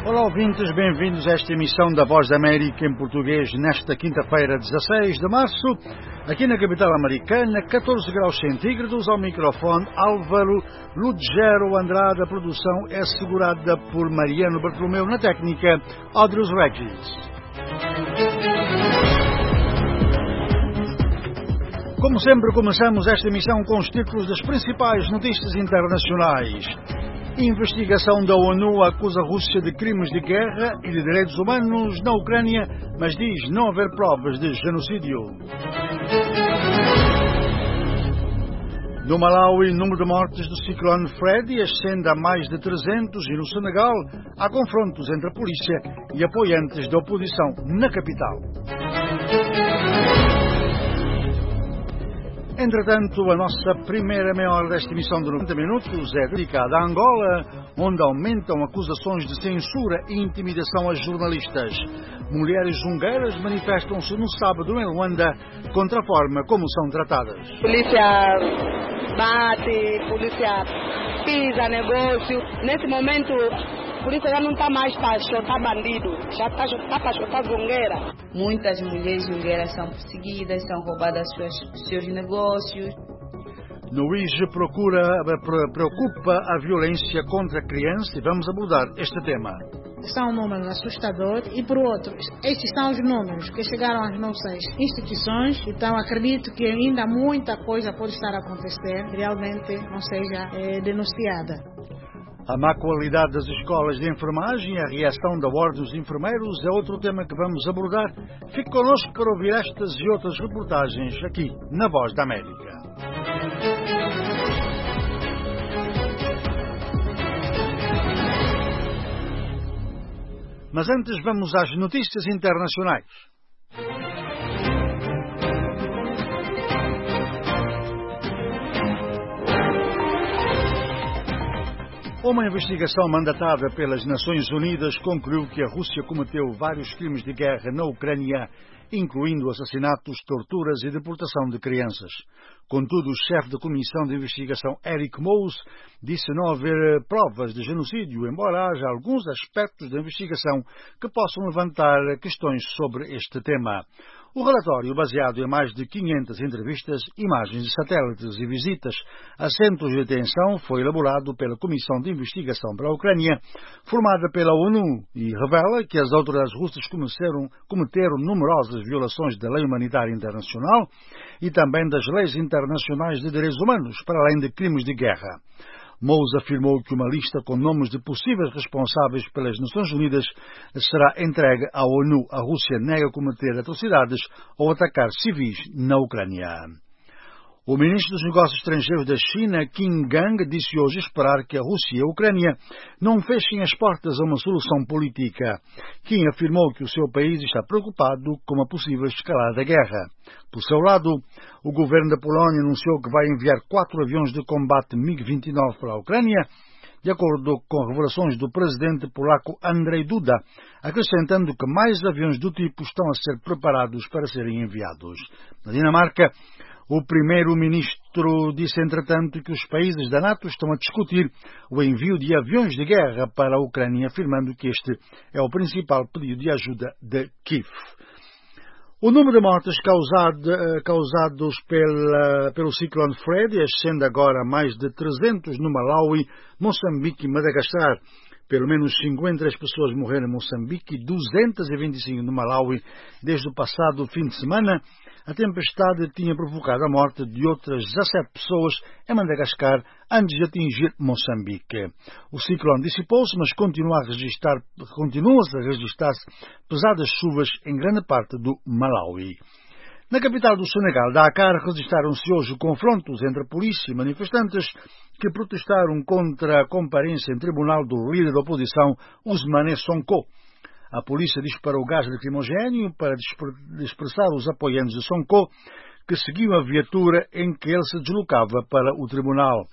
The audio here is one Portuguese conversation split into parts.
Olá ouvintes, bem-vindos a esta emissão da Voz da América em português nesta quinta-feira, 16 de março, aqui na capital americana, 14 graus centígrados, ao microfone Álvaro Lugero Andrade. A produção é assegurada por Mariano Bartolomeu, na técnica Audrey Regis. Como sempre, começamos esta emissão com os títulos das principais notícias internacionais. Investigação da ONU acusa a Rússia de crimes de guerra e de direitos humanos na Ucrânia, mas diz não haver provas de genocídio. No Malawi, o número de mortes do ciclone Freddy ascende a mais de 300 e no Senegal há confrontos entre a polícia e apoiantes da oposição na capital. Entretanto, a nossa primeira meia hora desta emissão de 90 minutos é dedicada a Angola, onde aumentam acusações de censura e intimidação a jornalistas. Mulheres zungueiras manifestam-se no sábado em Luanda contra a forma como são tratadas. Polícia bate, polícia pisa negócio. Nesse momento, a polícia já não está mais para chutar bandido, já está para chutar zungueira. Muitas mulheres zungueiras são perseguidas, são roubadas seus negócios. No IGE preocupa a violência contra a criança e vamos abordar este tema. São números assustadores e, por outro, estes são os números que chegaram às nossas instituições, então acredito que ainda muita coisa pode estar a acontecer, realmente não seja denunciada. A má qualidade das escolas de enfermagem e a reação da Ordem dos Enfermeiros é outro tema que vamos abordar. Fique connosco para ouvir estas e outras reportagens aqui na Voz da América. Mas antes vamos às notícias internacionais. Uma investigação mandatada pelas Nações Unidas concluiu que a Rússia cometeu vários crimes de guerra na Ucrânia, incluindo assassinatos, torturas e deportação de crianças. Contudo, o chefe da Comissão de Investigação, Eric Mouse, disse não haver provas de genocídio, embora haja alguns aspectos da investigação que possam levantar questões sobre este tema. O relatório, baseado em mais de 500 entrevistas, imagens de satélites e visitas a centros de detenção, foi elaborado pela Comissão de Investigação para a Ucrânia, formada pela ONU, e revela que as autoridades russas cometeram numerosas violações da lei humanitária internacional e também das leis internacionais de direitos humanos, para além de crimes de guerra. Mouse afirmou que uma lista com nomes de possíveis responsáveis pelas Nações Unidas será entregue à ONU. A Rússia nega cometer atrocidades ou atacar civis na Ucrânia. O ministro dos Negócios Estrangeiros da China, Qin Gang, disse hoje esperar que a Rússia e a Ucrânia não fechem as portas a uma solução política. Qin afirmou que o seu país está preocupado com uma possível escalada da guerra. Por seu lado, o governo da Polónia anunciou que vai enviar 4 aviões de combate MiG-29 para a Ucrânia, de acordo com revelações do presidente polaco Andrzej Duda, acrescentando que mais aviões do tipo estão a ser preparados para serem enviados. Na Dinamarca, o primeiro-ministro disse, entretanto, que os países da NATO estão a discutir o envio de aviões de guerra para a Ucrânia, afirmando que este é o principal pedido de ajuda de Kiev. O número de mortes causados pelo ciclone Freddy ascende agora a mais de 300 no Malawi, Moçambique e Madagascar. Pelo menos 53 pessoas morreram em Moçambique e 225 no Malawi. Desde o passado fim de semana, a tempestade tinha provocado a morte de outras 17 pessoas em Madagascar antes de atingir Moçambique. O ciclone dissipou-se, mas continua-se a registrar pesadas chuvas em grande parte do Malawi. Na capital do Senegal, Dakar, registraram-se hoje confrontos entre a polícia e manifestantes que protestaram contra a comparência em tribunal do líder da oposição, Ousmane Sonko. A polícia disparou gás lacrimogéneo para dispersar os apoiantes de Sonko, que seguiam a viatura em que ele se deslocava para o tribunal.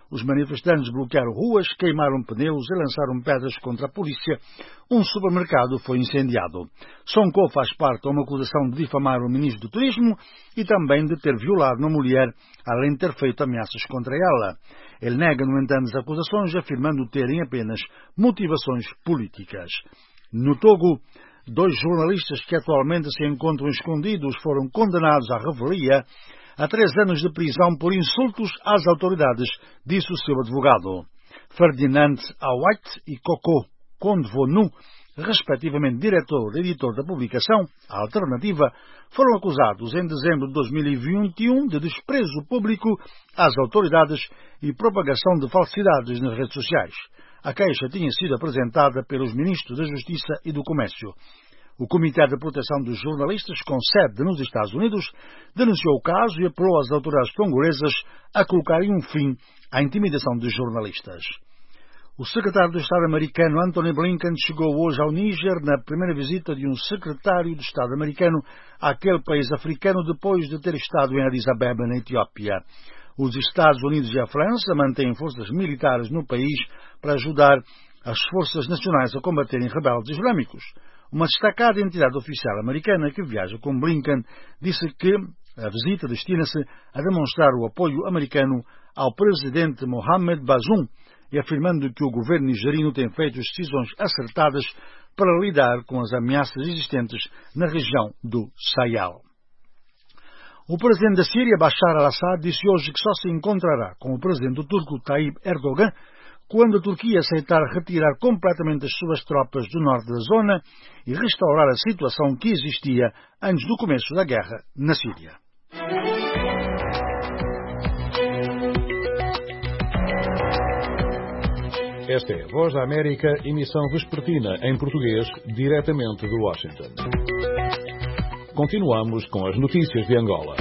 Os manifestantes bloquearam ruas, queimaram pneus e lançaram pedras contra a polícia. Um supermercado foi incendiado. Sonko faz parte de uma acusação de difamar o ministro do Turismo e também de ter violado uma mulher, além de ter feito ameaças contra ela. Ele nega, no entanto, as acusações, afirmando terem apenas motivações políticas. No Togo, 2 jornalistas que atualmente se encontram escondidos foram condenados à revelia a 3 anos de prisão por insultos às autoridades, disse o seu advogado. Ferdinand Await e Koko Kondvonu, respectivamente diretor e editor da publicação A Alternativa, foram acusados em dezembro de 2021 de desprezo público às autoridades e propagação de falsidades nas redes sociais. A queixa tinha sido apresentada pelos ministros da Justiça e do Comércio. O Comitê de Proteção dos Jornalistas, com sede nos Estados Unidos, denunciou o caso e apelou às autoridades congolesas a colocarem um fim à intimidação de jornalistas. O secretário de Estado americano Antony Blinken chegou hoje ao Níger na primeira visita de um secretário de Estado americano àquele país africano depois de ter estado em Addis Abeba, na Etiópia. Os Estados Unidos e a França mantêm forças militares no país para ajudar as forças nacionais a combaterem rebeldes islâmicos. Uma destacada entidade oficial americana que viaja com Blinken disse que a visita destina-se a demonstrar o apoio americano ao presidente Mohamed Bazoum e afirmando que o governo nigeriano tem feito decisões acertadas para lidar com as ameaças existentes na região do Sahel. O presidente da Síria, Bashar al-Assad, disse hoje que só se encontrará com o presidente turco Tayyip Erdogan quando a Turquia aceitar retirar completamente as suas tropas do norte da zona e restaurar a situação que existia antes do começo da guerra na Síria. Esta é a Voz da América, emissão vespertina em português, diretamente de Washington. Continuamos com as notícias de Angola.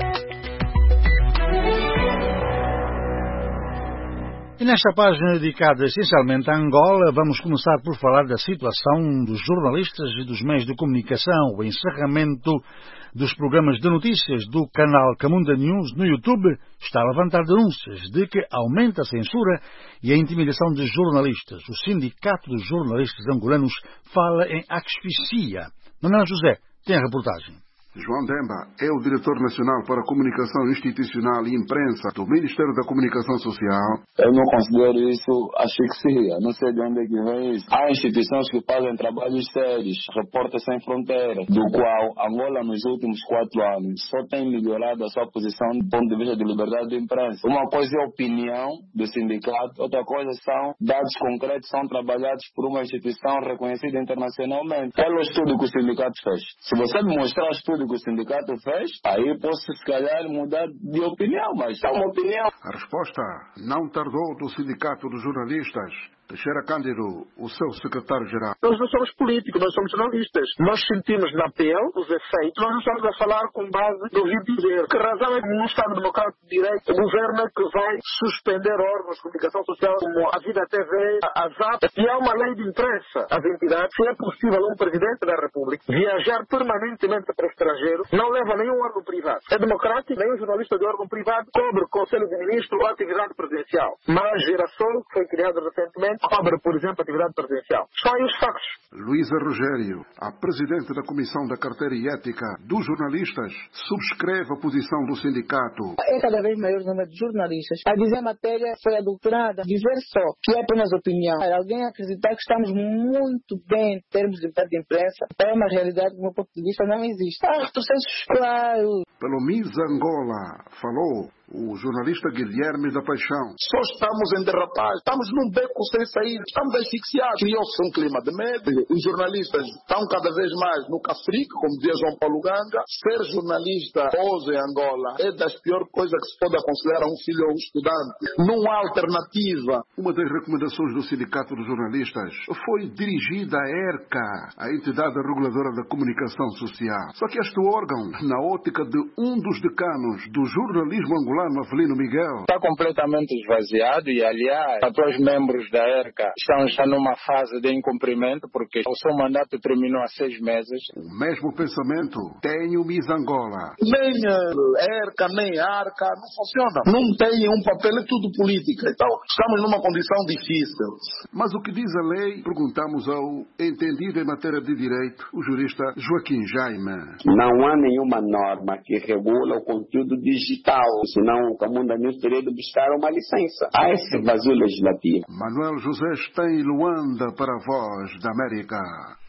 E nesta página dedicada essencialmente a Angola, vamos começar por falar da situação dos jornalistas e dos meios de comunicação, o encerramento dos programas de notícias do canal Camunda News no YouTube está a levantar denúncias de que aumenta a censura e a intimidação de jornalistas. O Sindicato dos Jornalistas Angolanos fala em asfixia. Manuel José tem a reportagem. João Demba é o diretor nacional para a comunicação institucional e imprensa do Ministério da Comunicação Social. Eu não considero isso asfixia, não sei de onde é que vem isso. Há instituições que fazem trabalhos sérios, Repórteres Sem Fronteiras, do qual Angola nos últimos 4 anos só tem melhorado a sua posição do ponto de vista de liberdade de imprensa. Uma coisa é a opinião do sindicato, outra coisa são dados concretos, são trabalhados por uma instituição reconhecida internacionalmente. Qual é o estudo que o sindicato fez? Se você me mostrar o estudo que o sindicato fez, aí posso se calhar mudar de opinião, mas é uma opinião. A resposta não tardou do Sindicato dos Jornalistas. Teixeira Cândido, o seu secretário-geral. Nós não somos políticos, nós somos jornalistas. Nós sentimos na pele os efeitos. Nós não estamos a falar com base de ouvir dizer. Que razão é que no Estado Democrático de Direito o governo é que vai suspender órgãos de comunicação social como a Vida TV, a ZAP, e há uma lei de imprensa. As entidades, se é possível um presidente da República viajar permanentemente para o estrangeiro, não leva nenhum órgão privado. É democrático, nenhum jornalista de órgão privado cobre Conselho de Ministros ou atividade presidencial. Mas Geração, que foi criado recentemente, cobre, por exemplo, atividade presidencial. Só aí os factos. Luísa Rogério, a presidente da Comissão da Carteira e Ética dos Jornalistas, subscreve a posição do sindicato. É cada vez maior o número de jornalistas. A dizer a matéria foi adulterada. Dizer só que é apenas opinião. Alguém acreditar que estamos muito bem em termos de liberdade de imprensa é uma realidade que, do meu ponto de vista, não existe. Processos claros. Pelo MIS Angola, falou o jornalista Guilherme da Paixão. Só estamos em derrapagem, estamos num beco sem saída, estamos asfixiados. Criou-se um clima de medo. Os jornalistas estão cada vez mais no cafrique, como dizia João Paulo Ganga. Ser jornalista hoje em Angola é das piores coisas que se pode aconselhar a um filho ou um estudante. Não há alternativa. Uma das recomendações do Sindicato dos Jornalistas foi dirigida à ERCA, a entidade reguladora da comunicação social. Só que este órgão, na ótica de um dos decanos do jornalismo angolano, angolano Avelino Miguel. Está completamente esvaziado e, aliás, os membros da ERCA estão já numa fase de incumprimento porque o seu mandato terminou há 6 meses. O mesmo pensamento tem o Miss Angola. Nem ERCA, nem ARCA, não funciona. Não tem um papel, é tudo política. Então, estamos numa condição difícil. Mas o que diz a lei? Perguntamos ao entendido em matéria de direito, o jurista Joaquim Jaime. Não há nenhuma norma que regula o conteúdo digital, senão o Camunda News teria de buscar uma licença. Há esse vazio legislativo. Manuel José está em Luanda para a Voz da América.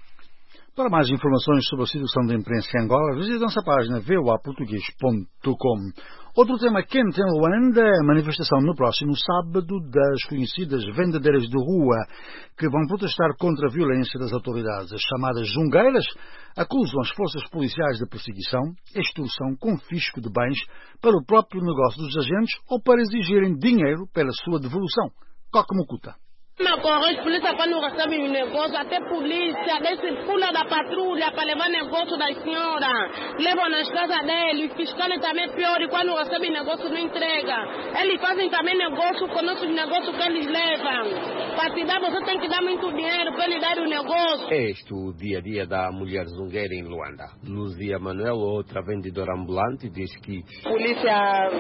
Para mais informações sobre a situação da imprensa em Angola, visite a nossa página voaportugues.com. Outro tema quente em Luanda é a manifestação no próximo sábado das conhecidas vendedeiras de rua, que vão protestar contra a violência das autoridades. As chamadas jungueiras acusam as forças policiais de perseguição, extorsão, confisco de bens para o próprio negócio dos agentes ou para exigirem dinheiro pela sua devolução. Coque Mucuta. Na corrente, polícia quando recebe um negócio, até polícia, desse pula da patrulha para levar negócio da senhora, levam nas casas dele, os fiscais também é pior, e quando recebe negócio não entrega. Eles fazem também negócio com nossos negócios que eles levam. Para te dar, você tem que dar muito dinheiro para ele dar o negócio. Este é o dia a dia da mulher zungueira em Luanda. Luzia Manuel, outra vendedora ambulante, diz que polícia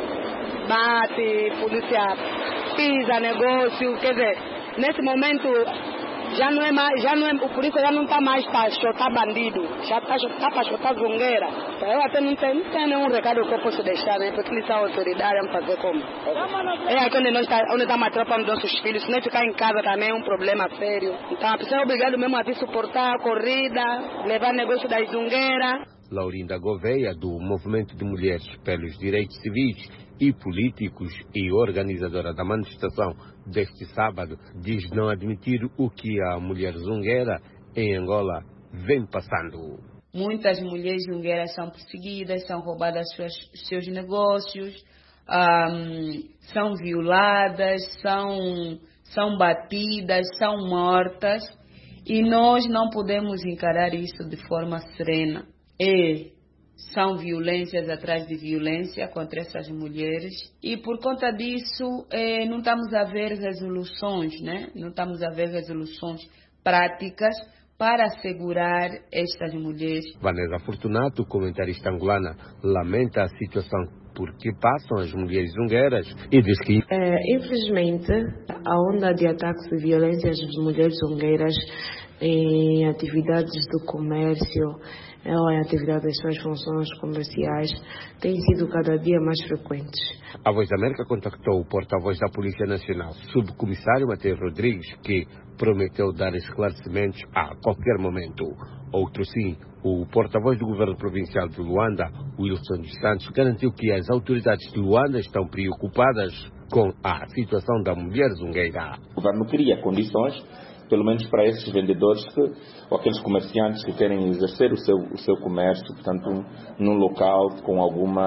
bate, polícia pisa negócio, quer dizer, nesse momento já não é, o polícia já não está mais para chutar bandido, já está para chutar zungueira. Eu até não tenho nenhum recado que eu posso deixar, né? Porque eles são autoridades, vamos fazer como? É aqui onde está uma tropa dos nossos filhos, se não ficar em casa também é um problema sério. Então a pessoa é obrigada mesmo a vir suportar a corrida, levar negócio das zungueiras. Laurinda Gouveia, do Movimento de Mulheres pelos Direitos Civis e Políticos e organizadora da manifestação deste sábado, diz não admitir o que a mulher zungueira em Angola vem passando. Muitas mulheres zungueiras são perseguidas, são roubadas seus negócios, são violadas, são batidas, são mortas, e nós não podemos encarar isso de forma serena. São violências atrás de violência contra essas mulheres, e por conta disso não estamos a ver resoluções, né? Não estamos a ver resoluções práticas para assegurar estas mulheres. Vanessa Fortunato, comentarista angolana, lamenta a situação por que passam as mulheres zungueiras e diz que infelizmente a onda de ataques e violências das mulheres zungueiras em atividades do comércio ou em atividade das suas funções comerciais têm sido cada dia mais frequentes. A Voz da América contactou o porta-voz da Polícia Nacional, subcomissário Mateus Rodrigues, que prometeu dar esclarecimentos a qualquer momento. Outro sim, o porta-voz do governo provincial de Luanda, Wilson dos Santos, garantiu que as autoridades de Luanda estão preocupadas com a situação da mulher zungueira. O governo cria condições, pelo menos para esses vendedores ou aqueles comerciantes que querem exercer o seu comércio, portanto, num local com alguma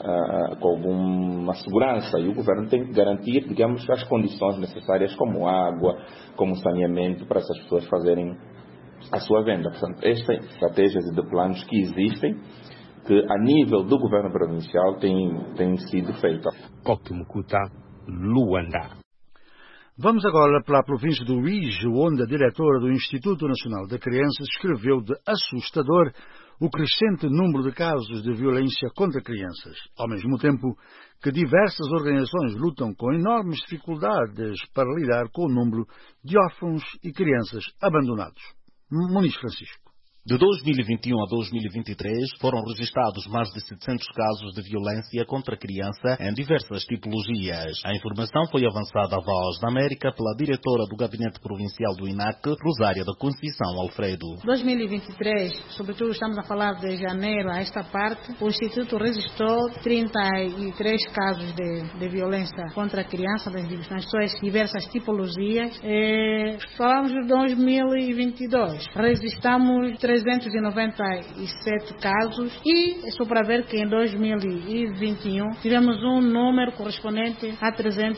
segurança. E o governo tem que garantir, digamos, as condições necessárias, como água, como saneamento, para essas pessoas fazerem a sua venda. Portanto, estas estratégias de planos que existem, que a nível do governo provincial têm sido feitas. Coque Mucuta, Luanda. Vamos agora para a província do Uíge, onde a diretora do Instituto Nacional da Criança escreveu de assustador o crescente número de casos de violência contra crianças, ao mesmo tempo que diversas organizações lutam com enormes dificuldades para lidar com o número de órfãos e crianças abandonados. Muniz Francisco. De 2021 a 2023, foram registrados mais de 700 casos de violência contra a criança em diversas tipologias. A informação foi avançada à Voz da América pela diretora do Gabinete Provincial do INAC, Rosária da Conceição Alfredo. 2023, sobretudo estamos a falar de janeiro a esta parte, o Instituto registrou 33 casos de violência contra a criança nas suas diversas tipologias. Falamos de 2022, registramos 300 397 casos e só para ver que em 2021 tivemos um número correspondente a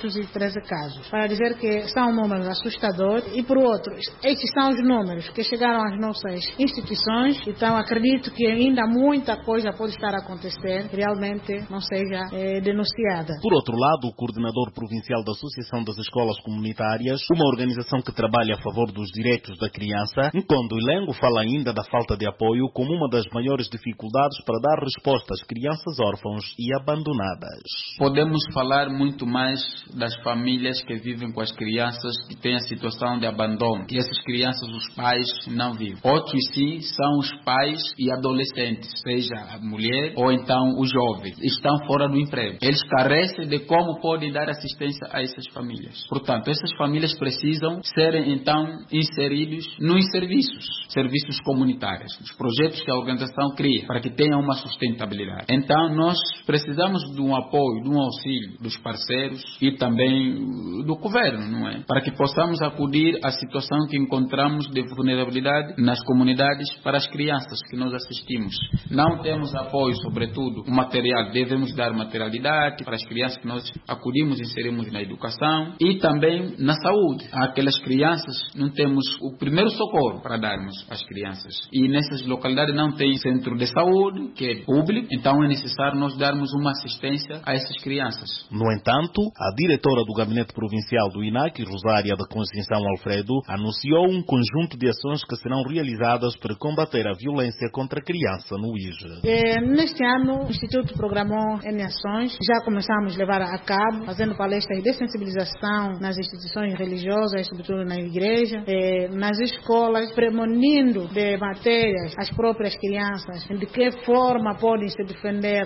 313 casos. Para dizer que são números assustadores e, por outro, estes são os números que chegaram às nossas instituições, então acredito que ainda muita coisa pode estar a acontecer, realmente não seja denunciada. Por outro lado, o coordenador provincial da Associação das Escolas Comunitárias, uma organização que trabalha a favor dos direitos da criança, Nkondo Ilengo, fala ainda da falta de apoio como uma das maiores dificuldades para dar resposta às crianças órfãos e abandonadas. Podemos falar muito mais das famílias que vivem com as crianças que têm a situação de abandono, que essas crianças os pais não vivem. Outros sim são os pais e adolescentes, seja a mulher ou então os jovens, estão fora do emprego. Eles carecem de como podem dar assistência a essas famílias. Portanto, essas famílias precisam ser então inseridos nos serviços comunitários, os projetos que a organização cria para que tenham uma sustentabilidade. Então, nós precisamos de um apoio, de um auxílio dos parceiros e também do governo, não é? Para que possamos acudir à situação que encontramos de vulnerabilidade nas comunidades para as crianças que nós assistimos. Não temos apoio, sobretudo, o material. Devemos dar materialidade para as crianças que nós acudimos e inserimos na educação e também na saúde. Aquelas crianças não temos o primeiro socorro para darmos às crianças. E nessas localidades não tem centro de saúde, que é público, então é necessário nós darmos uma assistência a essas crianças. No entanto, a diretora do Gabinete Provincial do INAC, Rosária da Conceição Alfredo, anunciou um conjunto de ações que serão realizadas para combater a violência contra a criança no IJE. Neste ano, o Instituto programou N ações. Já começamos a levar a cabo, fazendo palestras de sensibilização nas instituições religiosas, sobretudo na igreja, nas escolas, premonindo de matérias as próprias crianças, de que forma podem se defender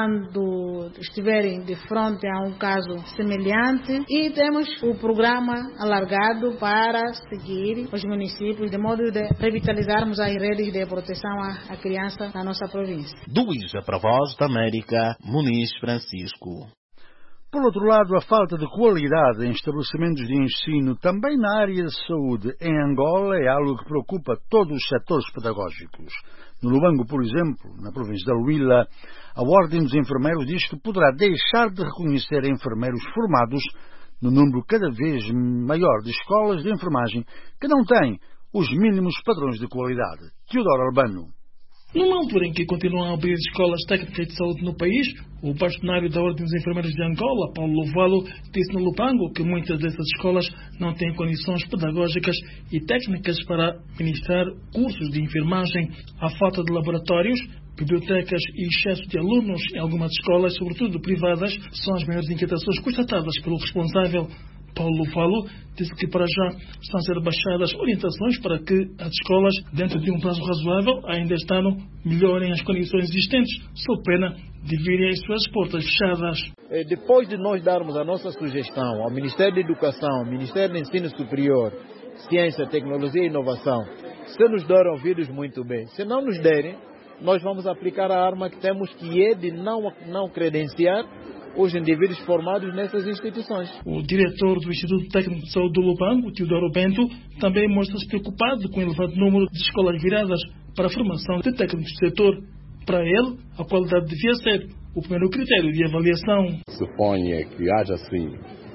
quando estiverem de frente a um caso semelhante. E temos o programa alargado para seguir os municípios, de modo de revitalizarmos as redes de proteção à criança na nossa província. Do IJE para a Voz da América, Muniz Francisco. Por outro lado, a falta de qualidade em estabelecimentos de ensino, também na área de saúde, em Angola, é algo que preocupa todos os setores pedagógicos. No Lubango, por exemplo, na província da Luila, a Ordem dos Enfermeiros diz que poderá deixar de reconhecer enfermeiros formados no número cada vez maior de escolas de enfermagem que não têm os mínimos padrões de qualidade. Teodoro Albano. Numa altura em que continuam a abrir escolas técnicas de saúde no país, o bastonário da Ordem dos Enfermeiros de Angola, Paulo Lovalo, disse no Lubango que muitas dessas escolas não têm condições pedagógicas e técnicas para ministrar cursos de enfermagem. A falta de laboratórios, bibliotecas e excesso de alunos em algumas escolas, sobretudo privadas, são as maiores inquietações constatadas pelo responsável. Paulo Falo disse que para já estão a ser baixadas orientações para que as escolas, dentro de um prazo razoável, ainda este ano, melhorem as condições existentes, sob pena de virem as suas portas fechadas. Depois de nós darmos a nossa sugestão ao Ministério da Educação, ao Ministério do Ensino Superior, Ciência, Tecnologia e Inovação, se nos derem ouvidos, muito bem. Se não nos derem, nós vamos aplicar a arma que temos, que é de não credenciar os indivíduos formados nessas instituições. O diretor do Instituto Técnico de Saúde do Lubango, Teodoro Bento, também mostra-se preocupado com o elevado número de escolas viradas para a formação de técnicos do setor. Para ele, a qualidade devia ser o primeiro critério de avaliação. Suponha que haja, sim,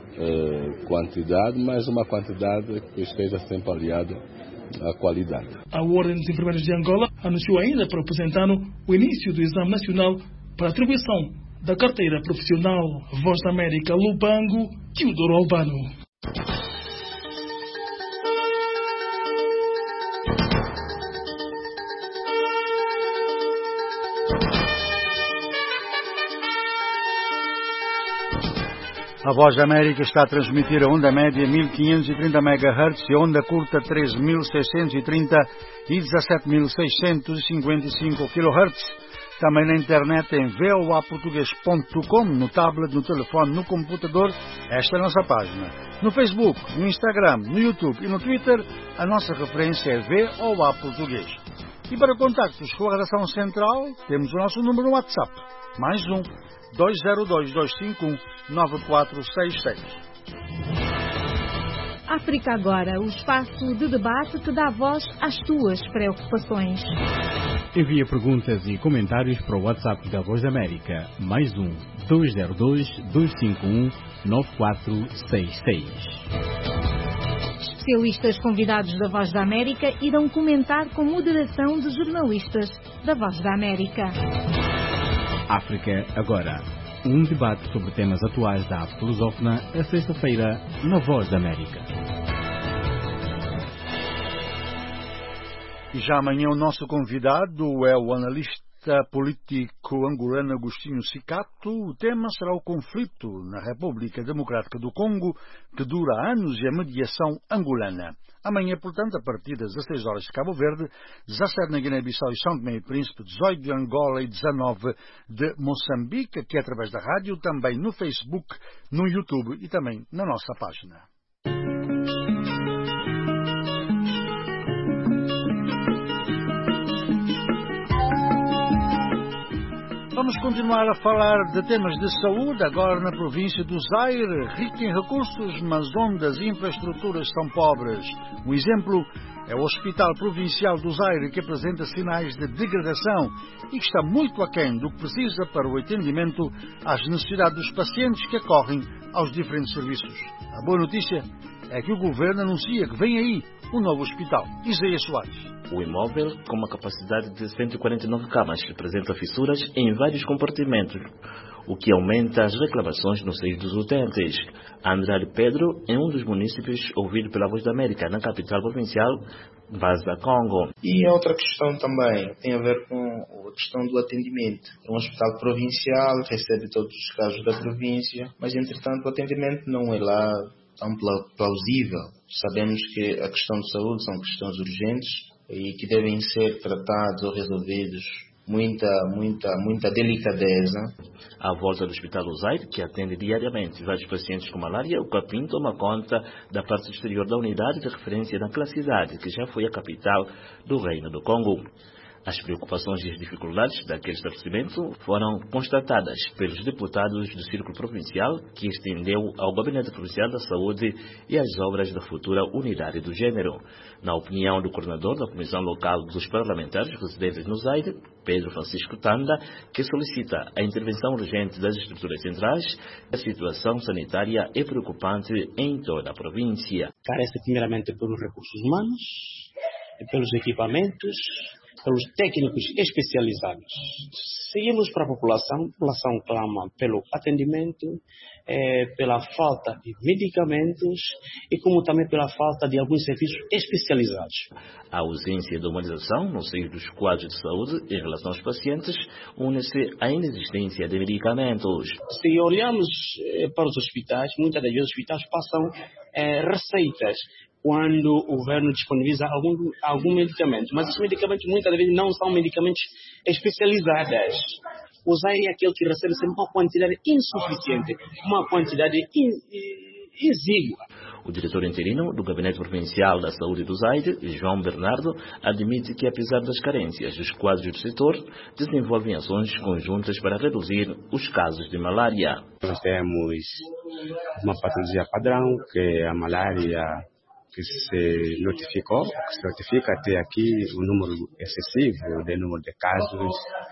quantidade, mas uma quantidade que esteja sempre aliada à qualidade. A Ordem dos Enfermeiros de Angola anunciou ainda para o presente ano o início do Exame Nacional para atribuição da carteira profissional. Voz da América, Lubango, Teodoro Albano. A Voz da América está a transmitir a onda média 1530 MHz e a onda curta 13.630 e 17.655 kHz. Também na internet em voaportugues.com, no tablet, no telefone, no computador. Esta é a nossa página. No Facebook, no Instagram, no YouTube e no Twitter, a nossa referência é VOA Português. E para contactos com a redação central, temos o nosso número no WhatsApp. Mais 202-251-9466. África Agora, o espaço de debate que dá voz às tuas preocupações. Envia perguntas e comentários para o WhatsApp da Voz da América, +1 202 251 9466. Especialistas convidados da Voz da América irão comentar com moderação de jornalistas da Voz da América. África Agora, um debate sobre temas atuais da arte lusófona, a sexta-feira, na Voz da América. E já amanhã o nosso convidado é o analista político angolano Agostinho Cicato. O tema será o conflito na República Democrática do Congo, que dura anos, e a mediação angolana. Amanhã, portanto, a partir das 16 horas de Cabo Verde, 17 na Guiné-Bissau e São Tomé e Príncipe, 18 de Angola e 19 de Moçambique, aqui através da rádio, também no Facebook, no YouTube e também na nossa página. Vamos continuar a falar de temas de saúde, agora na província do Zaire, rica em recursos, mas onde as infraestruturas são pobres. Um exemplo é o Hospital Provincial do Zaire, que apresenta sinais de degradação e que está muito aquém do que precisa para o atendimento às necessidades dos pacientes que acorrem aos diferentes serviços. A boa notícia é que o governo anuncia que vem aí um novo hospital. Isaías Soares. O imóvel, com uma capacidade de 149 camas, apresenta fissuras em vários compartimentos, o que aumenta as reclamações no seio dos utentes. Andrade Pedro é um dos munícipes ouvido pela Voz da América na capital provincial, Baza Congo. E a outra questão também tem a ver com a questão do atendimento. É um hospital provincial, recebe todos os casos da província, mas entretanto o atendimento não é lá tão plausível. Sabemos que a questão de saúde são questões urgentes e que devem ser tratados ou resolvidos muita delicadeza. À volta do Hospital do Zaire, que atende diariamente vários pacientes com malária, o Capim toma conta da parte exterior da unidade de referência naquela cidade, que já foi a capital do Reino do Congo. As preocupações e as dificuldades daquele estabelecimento foram constatadas pelos deputados do Círculo Provincial, que estendeu ao Gabinete Provincial da Saúde e às obras da futura Unidade do Gênero. Na opinião do coordenador da Comissão Local dos Parlamentares residentes no Zaire, Pedro Francisco Tanda, que solicita a intervenção urgente das estruturas centrais, a situação sanitária é preocupante em toda a província. Carece primeiramente pelos recursos humanos, pelos equipamentos, pelos técnicos especializados. Seguimos para a população clama pelo atendimento, pela falta de medicamentos e como também pela falta de alguns serviços especializados. A ausência de humanização no seio dos quadros de saúde em relação aos pacientes une-se à inexistência de medicamentos. Se olhamos para os hospitais, muitas das vezes os hospitais passam receitas quando o governo disponibiliza algum medicamento. Mas esses medicamentos muitas vezes não são medicamentos especializados. O Zaire é aquele que recebe uma quantidade insuficiente, uma quantidade exígua. O diretor interino do Gabinete Provincial da Saúde do Zaire, João Bernardo, admite que, apesar das carências, os quadros do setor desenvolvem ações conjuntas para reduzir os casos de malária. Nós temos uma patologia padrão, que é a malária, que se notifica até aqui um número excessivo de número de casos.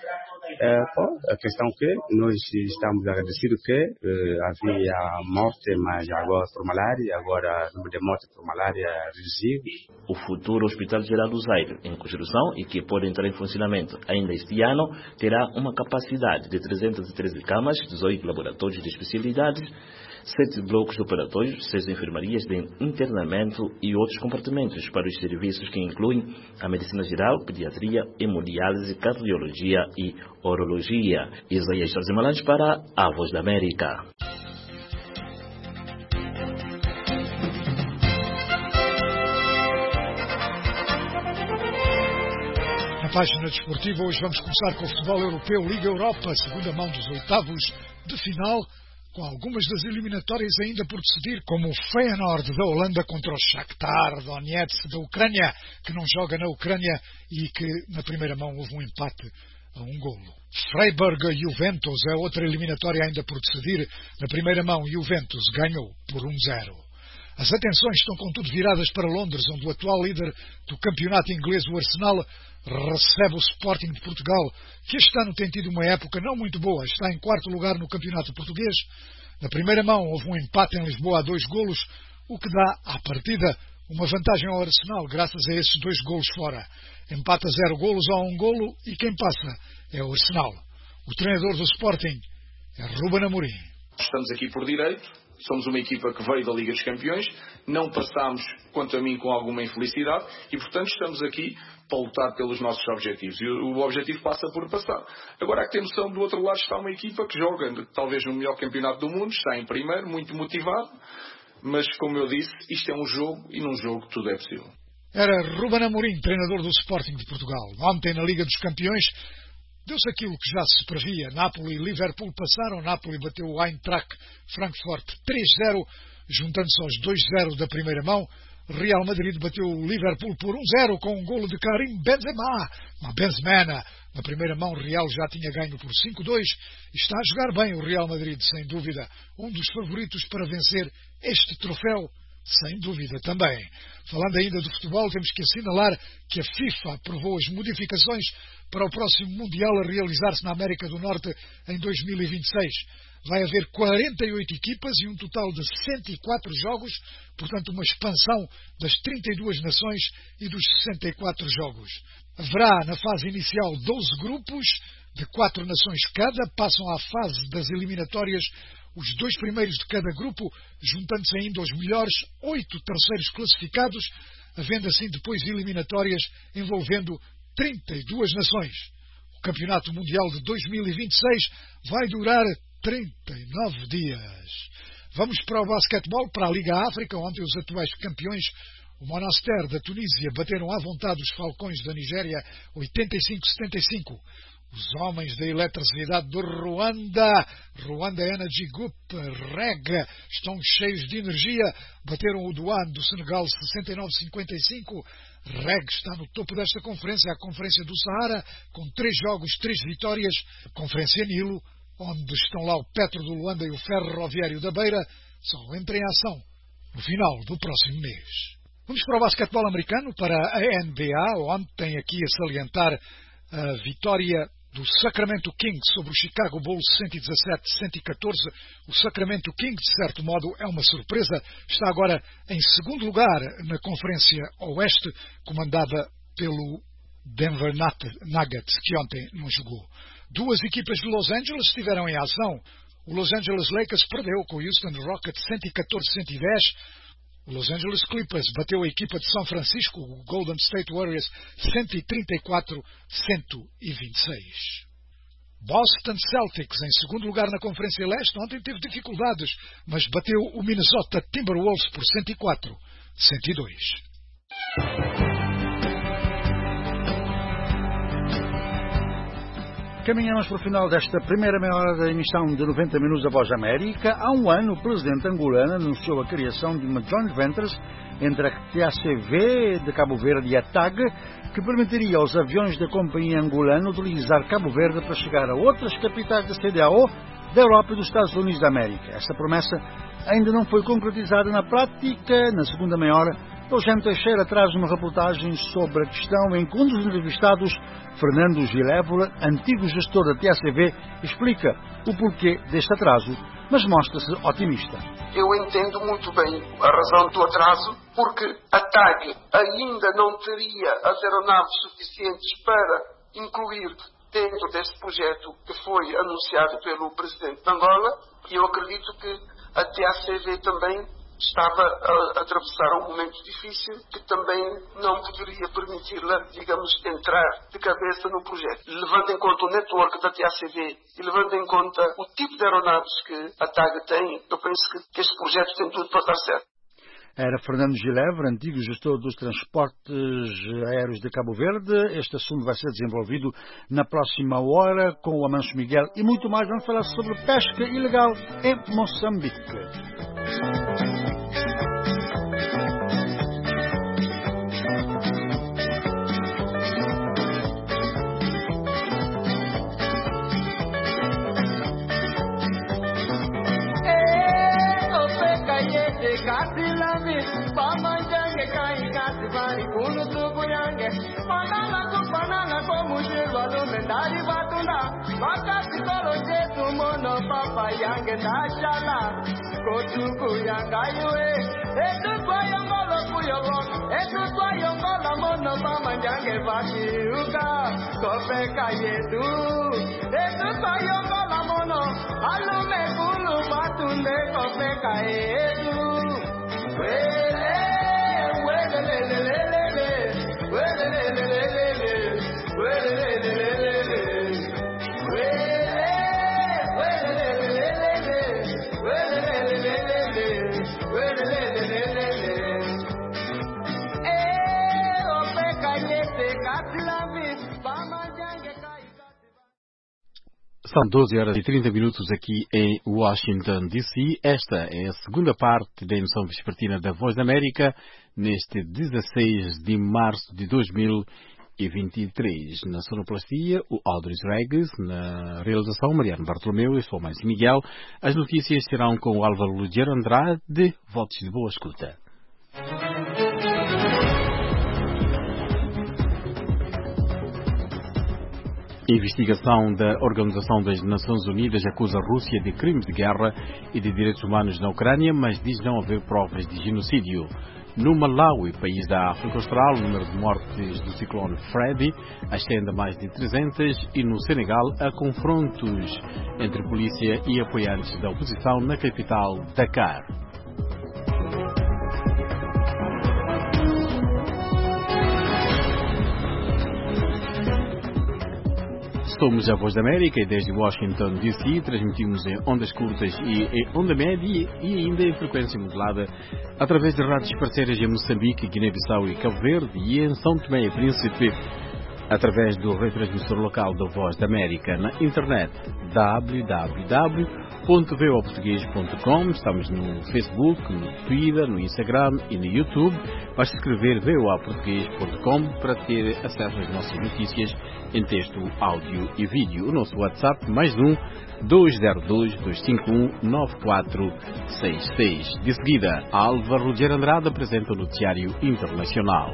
A questão que nós estamos agradecidos que havia morte, mas agora por malária, agora o número de mortes por malária reduziu. O futuro Hospital Geral do Zaire, em construção e que pode entrar em funcionamento ainda este ano, terá uma capacidade de 313 camas, 18 laboratórios de especialidades, 7 blocos operatórios, 6 enfermarias de internamento e outros compartimentos para os serviços que incluem a medicina geral, pediatria, hemodiálise, cardiologia e orologia. Isaías Malange para a Voz da América. Na página desportiva, hoje vamos começar com o futebol europeu, Liga Europa, segunda mão dos oitavos de final, com algumas das eliminatórias ainda por decidir, como o Feyenoord da Holanda contra o Shakhtar Donetsk da Ucrânia, que não joga na Ucrânia e que na primeira mão houve um empate a 1 golo. Freiburg-Juventus é outra eliminatória ainda por decidir. Na primeira mão, Juventus ganhou por 1-0. As atenções estão contudo viradas para Londres, onde o atual líder do campeonato inglês, o Arsenal, recebe o Sporting de Portugal, que este ano tem tido uma época não muito boa. Está em 4º lugar no campeonato português. Na primeira mão houve um empate em Lisboa a 2 golos, o que dá, à partida, uma vantagem ao Arsenal, graças a esses 2 golos fora. Empata 0 golos a 1 golo e quem passa é o Arsenal. O treinador do Sporting é Ruben Amorim. Estamos aqui por direito, somos uma equipa que veio da Liga dos Campeões, não passámos, quanto a mim, com alguma infelicidade e, portanto, estamos aqui para lutar pelos nossos objetivos. E o objetivo passa por passar. Agora, há que ter noção, do outro lado está uma equipa que joga, talvez, no melhor campeonato do mundo, está em primeiro, muito motivado, mas, como eu disse, isto é um jogo e num jogo tudo é possível. Era Ruben Amorim, treinador do Sporting de Portugal. Ontem, na Liga dos Campeões, deu-se aquilo que já se previa. Napoli e Liverpool passaram. Napoli bateu o Eintracht Frankfurt 3-0, juntando-se aos 2-0 da primeira mão. Real Madrid bateu o Liverpool por 1-0 com um golo de Karim Benzema. Na primeira mão, Real já tinha ganho por 5-2 e está a jogar bem o Real Madrid, sem dúvida. Um dos favoritos para vencer este troféu, sem dúvida também. Falando ainda do futebol, temos que assinalar que a FIFA aprovou as modificações para o próximo Mundial a realizar-se na América do Norte em 2026. Vai haver 48 equipas e um total de 104 jogos, portanto uma expansão das 32 nações e dos 64 jogos. Haverá na fase inicial 12 grupos de 4 nações cada, passam à fase das eliminatórias os 2 primeiros de cada grupo, juntando-se ainda aos melhores 8 terceiros classificados, havendo assim depois eliminatórias envolvendo 32 nações. O Campeonato Mundial de 2026 vai durar 39 dias. Vamos para o basquetebol, para a Liga África, onde os atuais campeões, o Monastir da Tunísia, bateram à vontade os Falcões da Nigéria 85-75. Os homens da eletricidade do Ruanda Energy Group, REG, estão cheios de energia, bateram o Douane do Senegal 69-55. REG está no topo desta conferência, a Conferência do Sahara, com 3 jogos, 3 vitórias. A Conferência Nilo, onde estão lá o Petro do Luanda e o Ferroviário da Beira, só entra em ação no final do próximo mês. Vamos para o basquetebol americano, para a NBA, onde tem aqui a salientar a vitória do Sacramento Kings sobre o Chicago Bulls 117-114. O Sacramento Kings, de certo modo, é uma surpresa. Está agora em 2º lugar na Conferência Oeste, comandada pelo Denver Nuggets, que ontem não jogou. 2 equipas de Los Angeles estiveram em ação. O Los Angeles Lakers perdeu com o Houston Rockets 114-110. O Los Angeles Clippers bateu a equipa de São Francisco, o Golden State Warriors, 134-126. Boston Celtics, em 2º lugar na Conferência Leste, ontem teve dificuldades, mas bateu o Minnesota Timberwolves por 104-102. Caminhamos para o final desta primeira meia hora da emissão de 90 Minutos da Voz da América. Há um ano, o presidente angolano anunciou a criação de uma joint venture entre a TACV de Cabo Verde e a TAG, que permitiria aos aviões da companhia angolana utilizar Cabo Verde para chegar a outras capitais da CDAO, da Europa e dos Estados Unidos da América. Esta promessa ainda não foi concretizada na prática. Na segunda meia hora, Eugênio Teixeira traz uma reportagem sobre a questão em que um dos entrevistados, Fernando Gilévola, antigo gestor da TACV, explica o porquê deste atraso, mas mostra-se otimista. Eu entendo muito bem a razão do atraso, porque a TAG ainda não teria as aeronaves suficientes para incluir dentro desse projeto que foi anunciado pelo presidente de Angola, e eu acredito que a TACV também estava a atravessar um momento difícil que também não poderia permitir-la, digamos, entrar de cabeça no projeto. Levando em conta o network da TACV e levando em conta o tipo de aeronaves que a TAG tem, eu penso que este projeto tem tudo para dar certo. Era Fernando Gilévola, antigo gestor dos transportes aéreos de Cabo Verde. Este assunto vai ser desenvolvido na próxima hora com o Amancio Miguel e muito mais. Vamos falar sobre pesca ilegal em Moçambique. katilavi pamanjange kai kativani kunu tubuyange panala ko mushirwa lumendari batunda wakati kolo jetu mono papa yange nashala kotuku yanga yue etu kwa yongolo kuyogo etu kwa yongolo mono pamanjange vakiuka kopeka yetu etu kwa yongolo mono alume kulu batunde kopeka yetu wele wele lele lele wele lele lele wele lele lele São 12 horas e 30 minutos aqui em Washington, D.C. Esta é a segunda parte da emissão vespertina da Voz da América, neste 16 de março de 2023. Na sonoplastia, o Aldris Regis, na realização, Mariano Bartolomeu, eu sou mais Miguel. As notícias serão com o Álvaro Ludiero Andrade. Votos de boa escuta. A investigação da Organização das Nações Unidas acusa a Rússia de crimes de guerra e de direitos humanos na Ucrânia, mas diz não haver provas de genocídio. No Malawi, país da África Austral, o número de mortes do ciclone Freddy ascende a mais de 300 e no Senegal há confrontos entre polícia e apoiantes da oposição na capital, Dakar. Somos a Voz da América e desde Washington, D.C. transmitimos em ondas curtas e em onda média e ainda em frequência modulada através de rádios parceiras em Moçambique, Guiné-Bissau e Cabo Verde e em São Tomé e Príncipe através do retransmissor local da Voz da América na internet www.voaportugues.com. Estamos no Facebook, no Twitter, no Instagram e no YouTube. Basta escrever voaportugues.com para ter acesso às nossas notícias em texto, áudio e vídeo. O nosso WhatsApp +1 202 251 9466. De seguida, Álvaro Ludiero Andrade apresenta o noticiário internacional.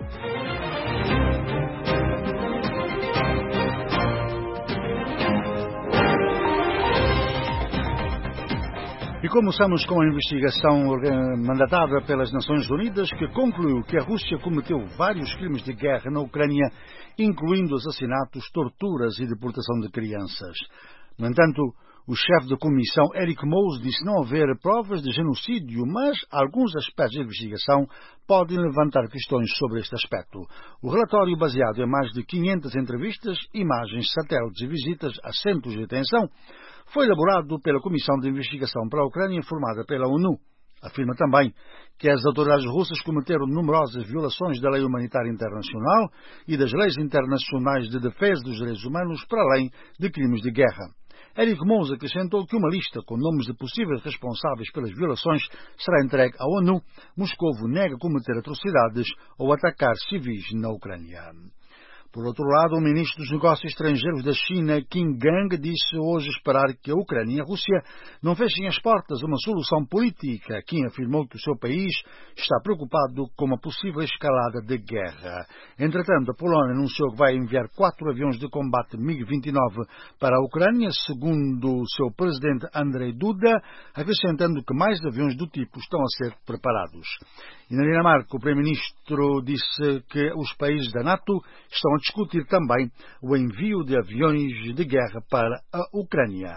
E começamos com a investigação mandatada pelas Nações Unidas, que concluiu que a Rússia cometeu vários crimes de guerra na Ucrânia, incluindo assassinatos, torturas e deportação de crianças. No entanto, o chefe da comissão, Eric Mose, disse não haver provas de genocídio, mas alguns aspectos da investigação podem levantar questões sobre este aspecto. O relatório, baseado em mais de 500 entrevistas, imagens, satélites e visitas a centros de detenção, foi elaborado pela Comissão de Investigação para a Ucrânia, formada pela ONU. Afirma também que as autoridades russas cometeram numerosas violações da lei humanitária internacional e das leis internacionais de defesa dos direitos humanos, para além de crimes de guerra. Eric Mose acrescentou que uma lista com nomes de possíveis responsáveis pelas violações será entregue à ONU. Moscovo nega cometer atrocidades ou atacar civis na Ucrânia. Por outro lado, o ministro dos Negócios Estrangeiros da China, Qin Gang, disse hoje esperar que a Ucrânia e a Rússia não fechem as portas a uma solução política. Qin afirmou que o seu país está preocupado com uma possível escalada de guerra. Entretanto, a Polónia anunciou que vai enviar 4 aviões de combate MiG-29 para a Ucrânia, segundo o seu presidente Andrzej Duda, acrescentando que mais aviões do tipo estão a ser preparados. E na Dinamarca, o primeiro-ministro disse que os países da NATO estão a discutir também o envio de aviões de guerra para a Ucrânia.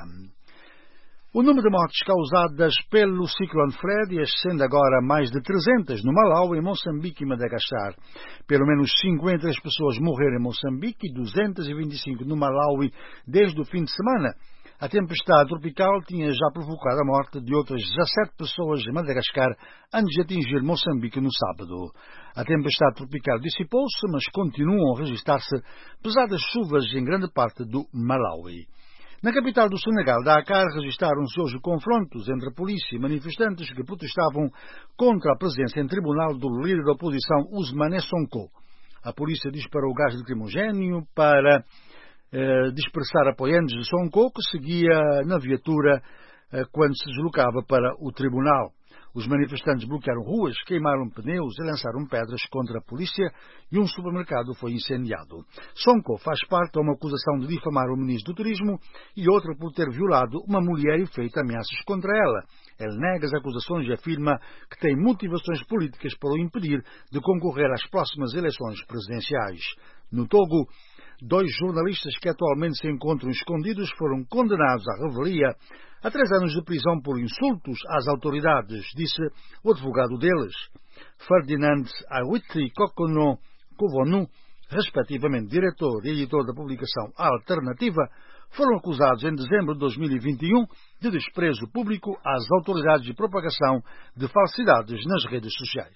O número de mortes causadas pelo ciclone Freddy ascende agora a mais de 300 no Malawi, em Moçambique e Madagascar. Pelo menos 53 pessoas morreram em Moçambique e 225 no Malawi desde o fim de semana. A tempestade tropical tinha já provocado a morte de outras 17 pessoas em Madagascar antes de atingir Moçambique no sábado. A tempestade tropical dissipou-se, mas continuam a registrar-se pesadas chuvas em grande parte do Malawi. Na capital do Senegal, Dakar, registaram-se hoje confrontos entre a polícia e manifestantes que protestavam contra a presença em tribunal do líder da oposição, Ousmane Sonko. A polícia disparou gás lacrimogéneo para dispersar apoiantes de Sonko, que seguia na viatura quando se deslocava para o tribunal. Os manifestantes bloquearam ruas, queimaram pneus e lançaram pedras contra a polícia e um supermercado foi incendiado. Sonko faz parte de uma acusação de difamar o ministro do Turismo e outra por ter violado uma mulher e feito ameaças contra ela. Ele nega as acusações e afirma que tem motivações políticas para o impedir de concorrer às próximas eleições presidenciais. No Togo, 2 jornalistas que atualmente se encontram escondidos foram condenados à revelia a 3 anos de prisão por insultos às autoridades, disse o advogado deles. Ferdinand Awitri Kokono Kovonu, respectivamente diretor e editor da publicação Alternativa, foram acusados em dezembro de 2021 de desprezo público às autoridades de propagação de falsidades nas redes sociais.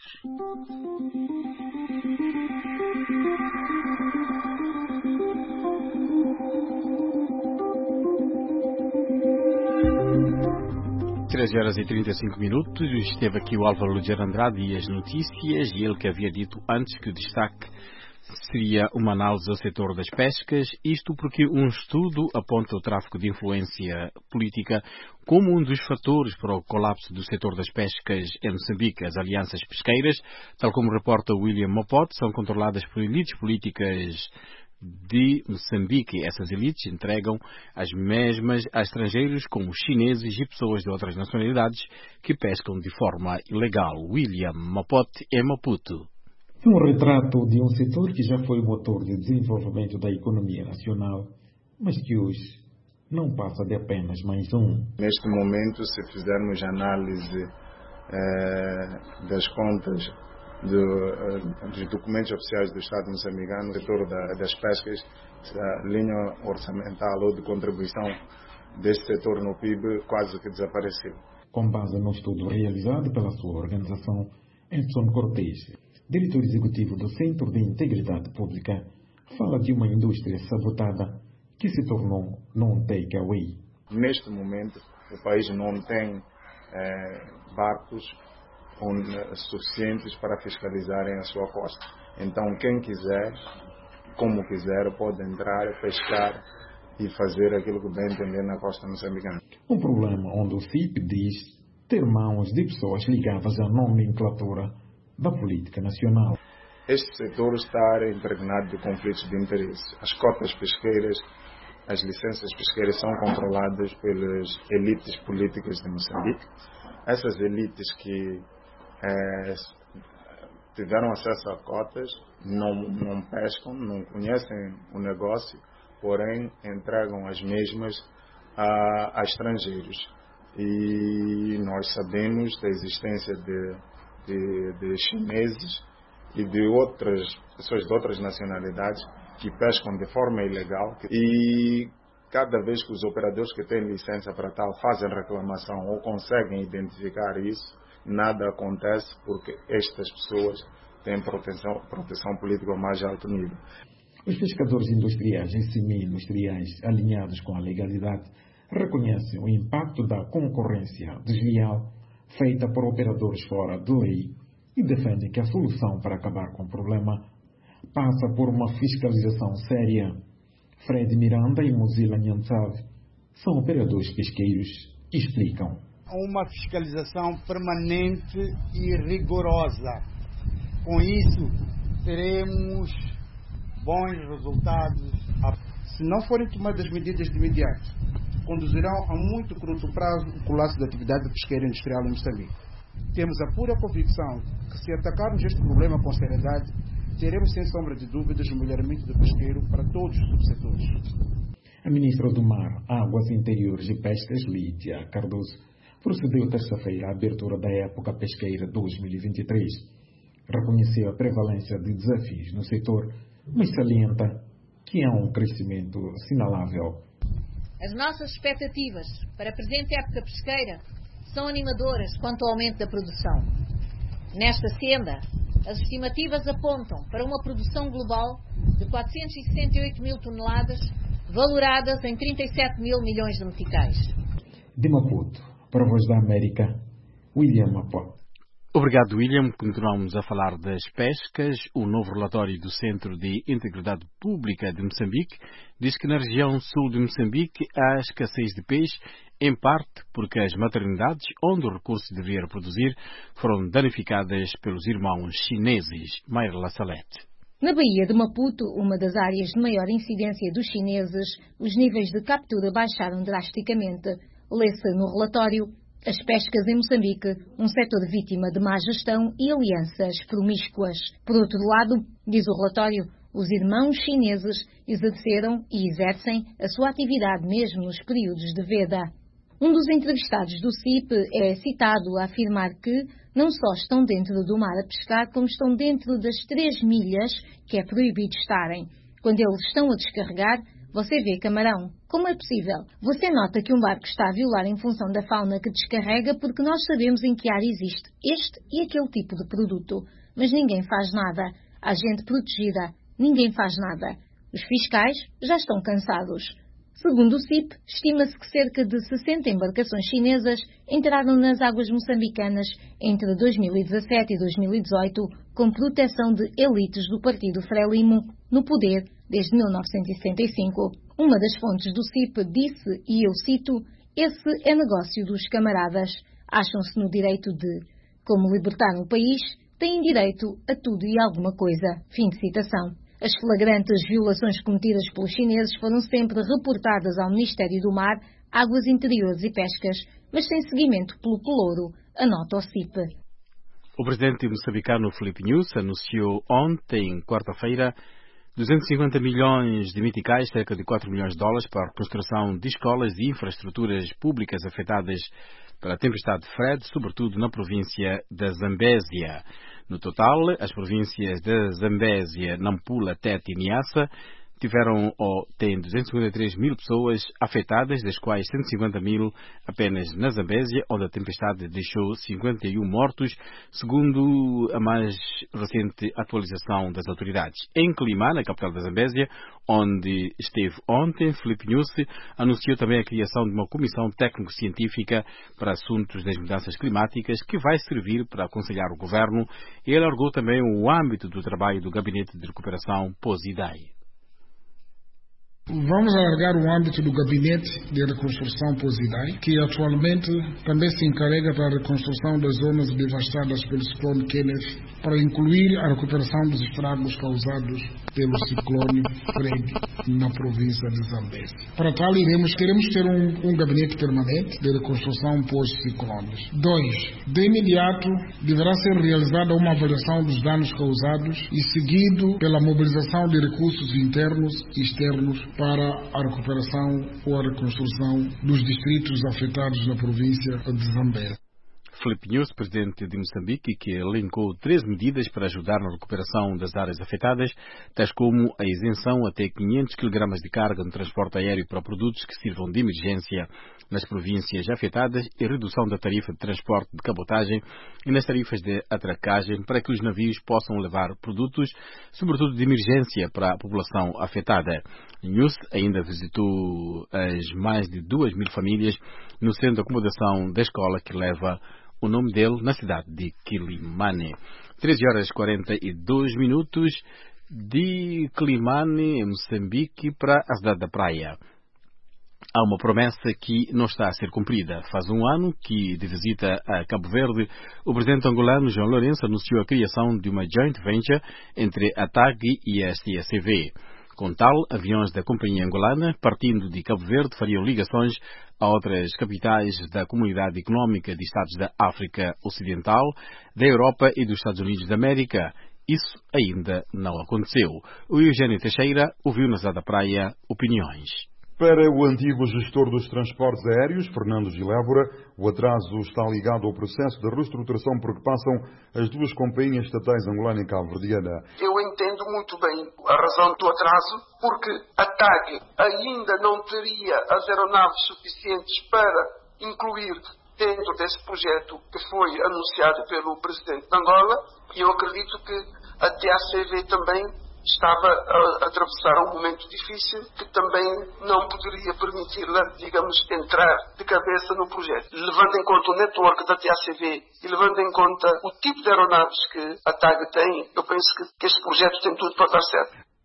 13h35. Esteve aqui o Álvaro Luger Andrade e as notícias, e ele que havia dito antes que o destaque seria uma análise ao setor das pescas, isto porque um estudo aponta o tráfico de influência política como um dos fatores para o colapso do setor das pescas em Moçambique. As alianças pesqueiras, tal como reporta William Mopote, são controladas por elites políticas de Moçambique. Essas elites entregam as mesmas a estrangeiros como chineses e pessoas de outras nacionalidades que pescam de forma ilegal. William Mopote em Maputo. É um retrato de um setor que já foi motor de desenvolvimento da economia nacional, mas que hoje não passa de apenas mais um. Neste momento, se fizermos análise das contas dos documentos oficiais do Estado moçambicano, o setor das pescas, a linha orçamental ou de contribuição deste setor no PIB quase que desapareceu. Com base no estudo realizado pela sua organização, Edson Cortez, diretor executivo do Centro de Integridade Pública, fala de uma indústria sabotada que se tornou num take-away. Neste momento, o país não tem barcos suficientes para fiscalizarem a sua costa. Então, quem quiser, como quiser, pode entrar, pescar e fazer aquilo que bem entender na costa moçambicana. Um problema onde o CIP diz ter mãos de pessoas ligadas à nomenclatura da política nacional. Este setor está impregnado de conflitos de interesse. As cotas pesqueiras, as licenças pesqueiras são controladas pelas elites políticas de Moçambique. Essas elites que tiveram acesso a cotas não pescam, não conhecem o negócio, porém entregam as mesmas a estrangeiros. E nós sabemos da existência de chineses e de outras pessoas de outras nacionalidades que pescam de forma ilegal, e cada vez que os operadores que têm licença para tal fazem reclamação ou conseguem identificar isso, nada acontece porque estas pessoas têm proteção política ao mais alto nível. Os pescadores industriais e semi-industriais alinhados com a legalidade reconhecem o impacto da concorrência desleal feita por operadores fora de lei e defendem que a solução para acabar com o problema passa por uma fiscalização séria. Fred Miranda e Mozilla Nyantsave são operadores pesqueiros e explicam. Uma fiscalização permanente e rigorosa. Com isso, teremos bons resultados. Se não forem tomadas medidas de imediato, conduzirão a muito curto prazo o colapso da atividade pesqueira industrial em Moçambique. Temos a pura convicção que, se atacarmos este problema com seriedade, teremos sem sombra de dúvidas o melhoramento do pesqueiro para todos os subsetores. A ministra do Mar, Águas Interiores e Pescas, Lídia Cardoso, procedeu terça-feira à abertura da época pesqueira 2023. Reconheceu a prevalência de desafios no setor, mas salienta que há um crescimento assinalável. As nossas expectativas para a presente época pesqueira são animadoras quanto ao aumento da produção. Nesta senda, as estimativas apontam para uma produção global de 468 mil toneladas, valoradas em 37 mil milhões de meticais. De Maputo, para a Voz da América, William Maputo. Obrigado, William. Continuamos a falar das pescas. O novo relatório do Centro de Integridade Pública de Moçambique diz que na região sul de Moçambique há escassez de peixe em parte porque as maternidades onde o recurso deveria reproduzir foram danificadas pelos irmãos chineses. Mayra Salete. Na Baía de Maputo, uma das áreas de maior incidência dos chineses, os níveis de captura baixaram drasticamente. Lê-se no relatório: as pescas em Moçambique, um setor vítima de má gestão e alianças promíscuas. Por outro lado, diz o relatório, os irmãos chineses exerceram e exercem a sua atividade mesmo nos períodos de veda. Um dos entrevistados do CIP é citado a afirmar que não só estão dentro do mar a pescar, como estão dentro das 3 milhas que é proibido estarem. Quando eles estão a descarregar, você vê camarão. Como é possível? Você nota que um barco está a violar em função da fauna que descarrega porque nós sabemos em que área existe este e aquele tipo de produto. Mas ninguém faz nada. Há gente protegida. Ninguém faz nada. Os fiscais já estão cansados. Segundo o CIP, estima-se que cerca de 60 embarcações chinesas entraram nas águas moçambicanas entre 2017 e 2018 com proteção de elites do Partido Frelimo, no poder desde 1975. Uma das fontes do CIP disse, e eu cito, esse é negócio dos camaradas. Acham-se no direito de, como libertaram o país, têm direito a tudo e alguma coisa. Fim de citação. As flagrantes violações cometidas pelos chineses foram sempre reportadas ao Ministério do Mar, Águas Interiores e Pescas, mas sem seguimento pelo Pelouro, anota o CIP. O presidente moçambicano Filipe Nunes anunciou ontem, quarta-feira, 250 milhões de meticais, cerca de 4 milhões de dólares, para a reconstrução de escolas e infraestruturas públicas afetadas pela tempestade Fred, sobretudo na província da Zambésia. No total, as províncias da Zambésia, Nampula, Tete e Niassa tiveram ou têm 253 mil pessoas afetadas, das quais 150 mil apenas na Zambésia, onde a tempestade deixou 51 mortos, segundo a mais recente atualização das autoridades. Em Quelimane, na capital da Zambésia, onde esteve ontem, Filipe Nunes anunciou também a criação de uma comissão técnico-científica para assuntos das mudanças climáticas, que vai servir para aconselhar o governo, e alargou também o âmbito do trabalho do Gabinete de Recuperação POSIDAI. Vamos alargar o âmbito do Gabinete de Reconstrução POSIDAI, que atualmente também se encarrega da reconstrução das zonas devastadas pelo ciclone Kenneth, para incluir a recuperação dos estragos causados pelo ciclone Fred na província de Zambésia. Para tal, queremos ter um gabinete permanente de reconstrução pós-ciclones. 2. De imediato, deverá ser realizada uma avaliação dos danos causados e seguido pela mobilização de recursos internos e externos para a recuperação ou a reconstrução dos distritos afetados na província de Zambésia. Filipe Nunes, presidente de Moçambique, que elencou 13 medidas para ajudar na recuperação das áreas afetadas, tais como a isenção até 500 kg de carga no transporte aéreo para produtos que sirvam de emergência nas províncias afetadas e redução da tarifa de transporte de cabotagem e nas tarifas de atracagem para que os navios possam levar produtos, sobretudo de emergência, para a população afetada. Nunes ainda visitou as mais de 2.000 famílias no centro de acomodação da escola que leva o nome dele na cidade de Quelimane. 13h42 de Quelimane, em Moçambique, para a cidade da Praia. Há uma promessa que não está a ser cumprida. Faz um ano que, de visita a Cabo Verde, o presidente angolano João Lourenço anunciou a criação de uma joint venture entre a TAG e a STCV. Com tal, aviões da companhia angolana, partindo de Cabo Verde, fariam ligações a outras capitais da Comunidade Económica de Estados da África Ocidental, da Europa e dos Estados Unidos da América. Isso ainda não aconteceu. O Eugênio Teixeira ouviu na cidade da Praia opiniões. Para o antigo gestor dos transportes aéreos, Fernando Gilébora, o atraso está ligado ao processo de reestruturação por que passam as duas companhias estatais angolana e cabo-verdiana. Eu entendo muito bem a razão do atraso, porque a TAG ainda não teria as aeronaves suficientes para incluir dentro desse projeto que foi anunciado pelo presidente de Angola, e eu acredito que a TACV também estava a atravessar um momento difícil que também não poderia permitir-la, digamos, entrar de cabeça no projeto. Levando em conta o network da TACV e levando em conta o tipo de aeronaves que a TAG tem, eu penso que este projeto tem tudo para dar certo.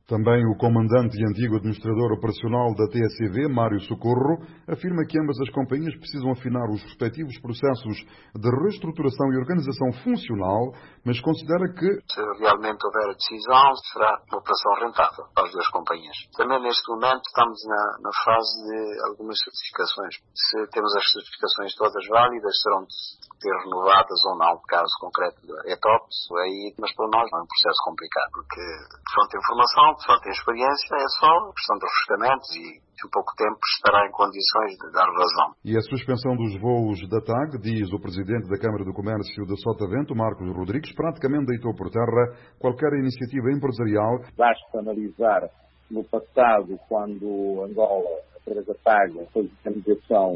Também o comandante e antigo administrador operacional da TSV, Mário Socorro, afirma que ambas as companhias precisam afinar os respectivos processos de reestruturação e organização funcional, mas considera que, se realmente houver a decisão, será uma operação rentável para as duas companhias. Também neste momento estamos na fase de algumas certificações. Se temos as certificações todas válidas, serão de ser renovadas ou não, caso concreto é top, mas para nós não é um processo complicado, porque de fonte de informação, de fonte de experiência, é só a questão de refrescamentos e em pouco tempo estará em condições de dar razão. E a suspensão dos voos da TAG, diz o presidente da Câmara do Comércio de Sotavento, Marcos Rodrigues, praticamente deitou por terra qualquer iniciativa empresarial. Basta analisar no passado, quando Angola, através da TAG, fez a candidação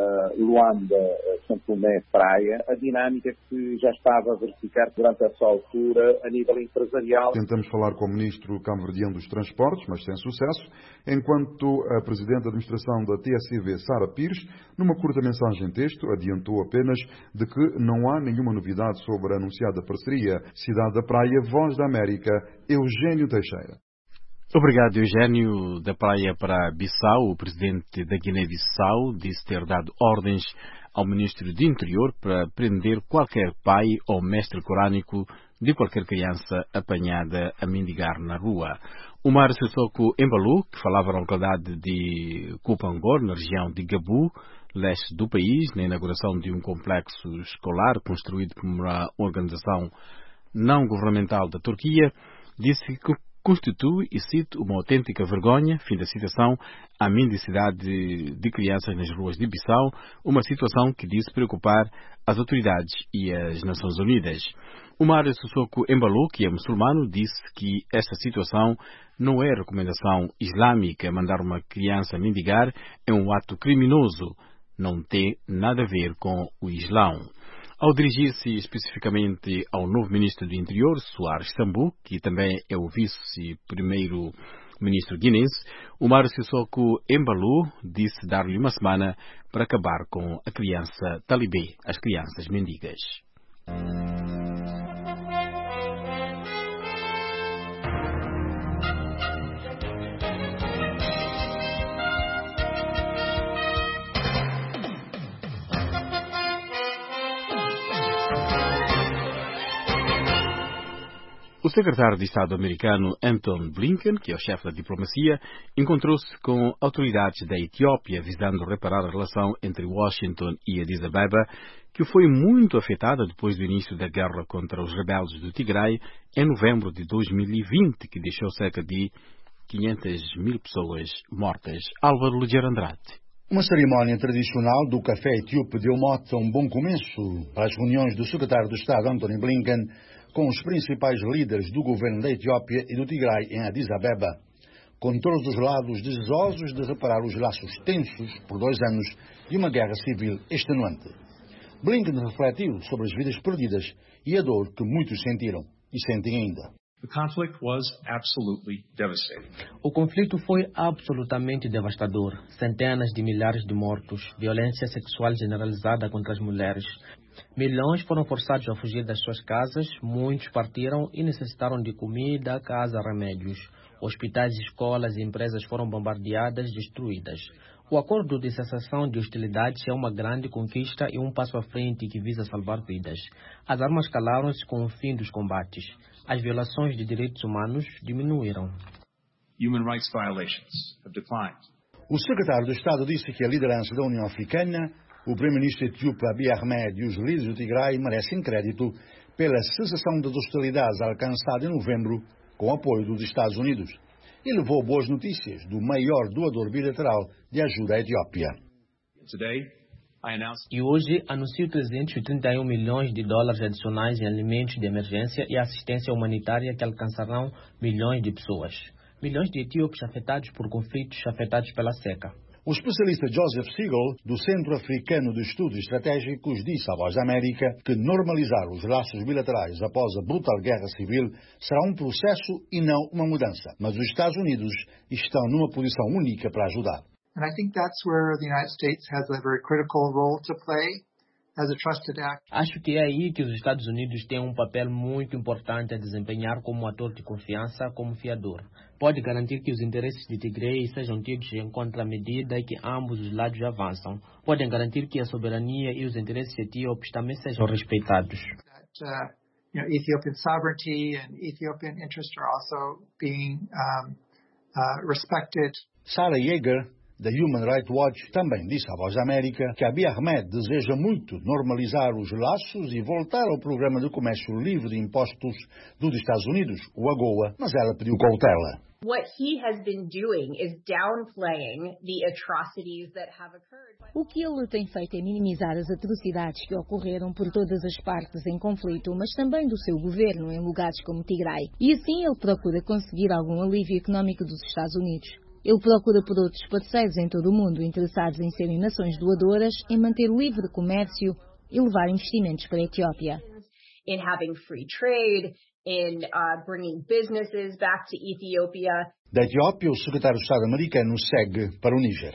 Luanda, São Tomé, Praia, a dinâmica que já estava a verificar durante essa altura a nível empresarial. Tentamos falar com o ministro cabo-verdiano dos Transportes, mas sem sucesso, enquanto a presidente da administração da TSV, Sara Pires, numa curta mensagem em texto, adiantou apenas de que não há nenhuma novidade sobre a anunciada parceria. Cidade da Praia, Voz da América, Eugênio Teixeira. Obrigado, Eugênio. Da Praia para Bissau, o presidente da Guiné-Bissau disse ter dado ordens ao ministro do Interior para prender qualquer pai ou mestre corânico de qualquer criança apanhada a mendigar na rua. O Mário Sissoko Embalu, que falava na localidade de Kupangor, na região de Gabu, leste do país, na inauguração de um complexo escolar construído por uma organização não governamental da Turquia, disse que constitui, e cito, uma autêntica vergonha, fim da citação, a mendicidade de crianças nas ruas de Bissau, uma situação que disse preocupar as autoridades e as Nações Unidas. O Mário Sissoko Embalu, que é muçulmano, disse que esta situação não é recomendação islâmica. Mandar uma criança mendigar é um ato criminoso, não tem nada a ver com o Islão. Ao dirigir-se especificamente ao novo ministro do Interior, Soares Sambu, que também é o vice-primeiro-ministro guinense, o Mário Sissoko Embalu disse dar-lhe uma semana para acabar com a criança talibê, as crianças mendigas. O secretário de Estado americano Anton Blinken, que é o chefe da diplomacia, encontrou-se com autoridades da Etiópia visando reparar a relação entre Washington e Addis Abeba, que foi muito afetada depois do início da guerra contra os rebeldes do Tigray em novembro de 2020, que deixou cerca de 500 mil pessoas mortas. Álvaro Ligeiro Andrade. Uma cerimónia tradicional do café etíope deu mote a um bom começo para as reuniões do secretário de Estado Antony Blinken com os principais líderes do governo da Etiópia e do Tigray em Addis Abeba, com todos os lados desejosos de reparar os laços tensos por 2 anos de uma guerra civil extenuante. Blinken refletiu sobre as vidas perdidas e a dor que muitos sentiram e sentem ainda. O conflito foi absolutamente devastador. Centenas de milhares de mortos, violência sexual generalizada contra as mulheres. Milhões foram forçados a fugir das suas casas, muitos partiram e necessitaram de comida, casa, remédios. Hospitais, escolas e empresas foram bombardeadas, destruídas. O acordo de cessação de hostilidades é uma grande conquista e um passo à frente que visa salvar vidas. As armas calaram-se com o fim dos combates. As violações de direitos humanos diminuíram. O secretário de Estado disse que a liderança da União Africana, o primeiro-ministro etíope Abiy Ahmed e os líderes do Tigray merecem crédito pela cessação das hostilidades alcançada em novembro com o apoio dos Estados Unidos e levou boas notícias do maior doador bilateral de ajuda à Etiópia. E hoje anuncio 331 milhões de dólares adicionais em alimentos de emergência e assistência humanitária que alcançarão milhões de pessoas. Milhões de etíopes afetados por conflitos, afetados pela seca. O especialista Joseph Siegel, do Centro Africano de Estudos Estratégicos, disse à Voz da América que normalizar os laços bilaterais após a brutal guerra civil será um processo e não uma mudança. Mas os Estados Unidos estão numa posição única para ajudar. And I think that's where the United States has a very critical role to play. as a trusted actor. Acho que é aí que os Estados Unidos têm um papel muito importante a desempenhar como ator de confiança, como fiador. Pode garantir que os interesses de Tigray sejam tidos em conta à medida que ambos os lados avançam. Podem garantir que a soberania e os interesses etíopes também sejam respeitados. Ethiopian sovereignty and Ethiopian interests are also being respected. Sarah Yeager, da Human Rights Watch, também disse à Voz da América que Abiy Ahmed deseja muito normalizar os laços e voltar ao programa de comércio livre de impostos dos Estados Unidos, o AGOA, mas ela pediu cautela. What he has been doing is downplaying the atrocities that have occurred. O que ele tem feito é minimizar as atrocidades que ocorreram por todas as partes em conflito, mas também do seu governo em lugares como Tigray. E assim ele procura conseguir algum alívio económico dos Estados Unidos. Ele procura por outros parceiros em todo o mundo interessados em serem nações doadoras, em manter o livre comércio e levar investimentos para a Etiópia. In having free trade, in bringing businesses back to Ethiopia. Da Etiópia, o secretário de Estado americano segue para o Níger.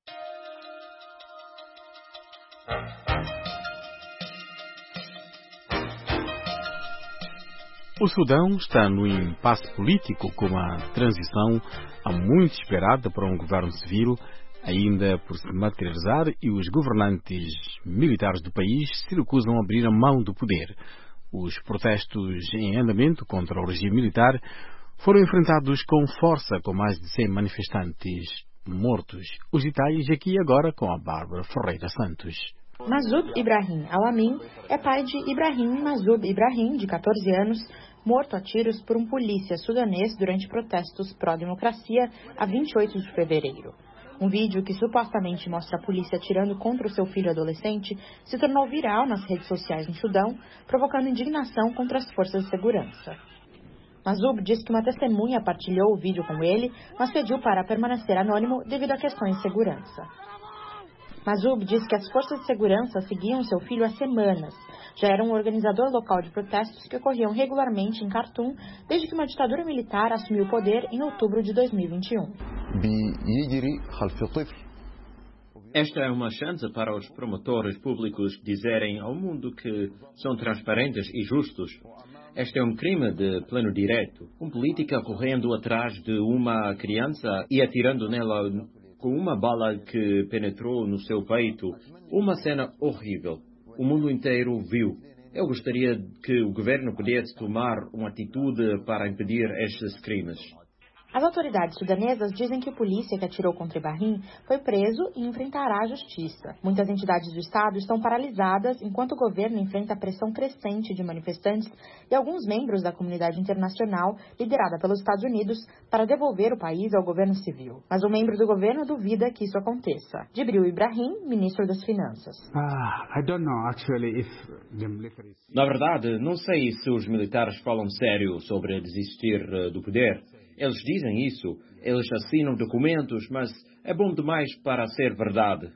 O Sudão está no impasse político com a transição há muito esperada para um governo civil ainda por se materializar e os governantes militares do país se recusam a abrir a mão do poder. Os protestos em andamento contra o regime militar foram enfrentados com força, com mais de 100 manifestantes mortos. Os detalhes aqui e agora com a Bárbara Ferreira Santos. Massoud Ibrahim Al-Amin é pai de Ibrahim Massoud Ibrahim, de 14 anos, morto a tiros por um polícia sudanês durante protestos pró-democracia a 28 de fevereiro. Um vídeo que supostamente mostra a polícia atirando contra o seu filho adolescente se tornou viral nas redes sociais no Sudão, provocando indignação contra as forças de segurança. Massoud disse que uma testemunha partilhou o vídeo com ele, mas pediu para permanecer anônimo devido a questões de segurança. Massoud disse que as forças de segurança seguiam seu filho há semanas. Já era um organizador local de protestos que ocorriam regularmente em Khartoum desde que uma ditadura militar assumiu o poder em outubro de 2021. Esta é uma chance para os promotores públicos dizerem ao mundo que são transparentes e justos. Este é um crime de pleno direito. Um político correndo atrás de uma criança e atirando nela com uma bala que penetrou no seu peito. Uma cena horrível. O mundo inteiro viu. Eu gostaria que o governo pudesse tomar uma atitude para impedir estes crimes. As autoridades sudanesas dizem que o polícia que atirou contra Ibrahim foi preso e enfrentará a justiça. Muitas entidades do Estado estão paralisadas enquanto o governo enfrenta a pressão crescente de manifestantes e alguns membros da comunidade internacional, liderada pelos Estados Unidos, para devolver o país ao governo civil. Mas um membro do governo duvida que isso aconteça. Djibril Ibrahim, ministro das Finanças. Na verdade, não sei se os militares falam sério sobre desistir do poder. Eles dizem isso, eles assinam documentos, mas é bom demais para ser verdade.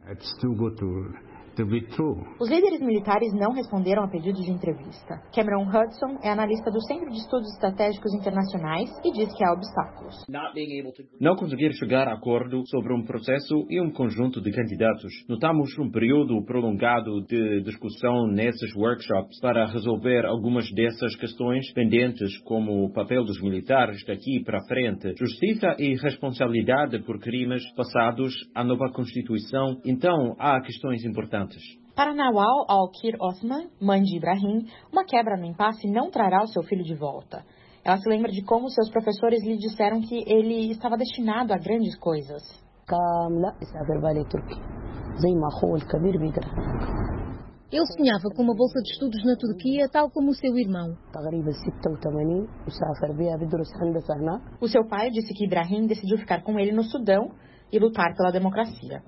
Os líderes militares não responderam a pedidos de entrevista. Cameron Hudson é analista do Centro de Estudos Estratégicos Internacionais e diz que há obstáculos. Não conseguir chegar a acordo sobre um processo e um conjunto de candidatos. Notamos um período prolongado de discussão nesses workshops para resolver algumas dessas questões pendentes, como o papel dos militares daqui para frente, justiça e responsabilidade por crimes passados, a nova Constituição. Então, há questões importantes. Para Nawal Al-Kir Othman, mãe de Ibrahim, uma quebra no impasse não trará o seu filho de volta. Ela se lembra de como seus professores lhe disseram que ele estava destinado a grandes coisas. Ele sonhava com uma bolsa de estudos na Turquia, tal como o seu irmão. O seu pai disse que Ibrahim decidiu ficar com ele no Sudão e lutar pela democracia.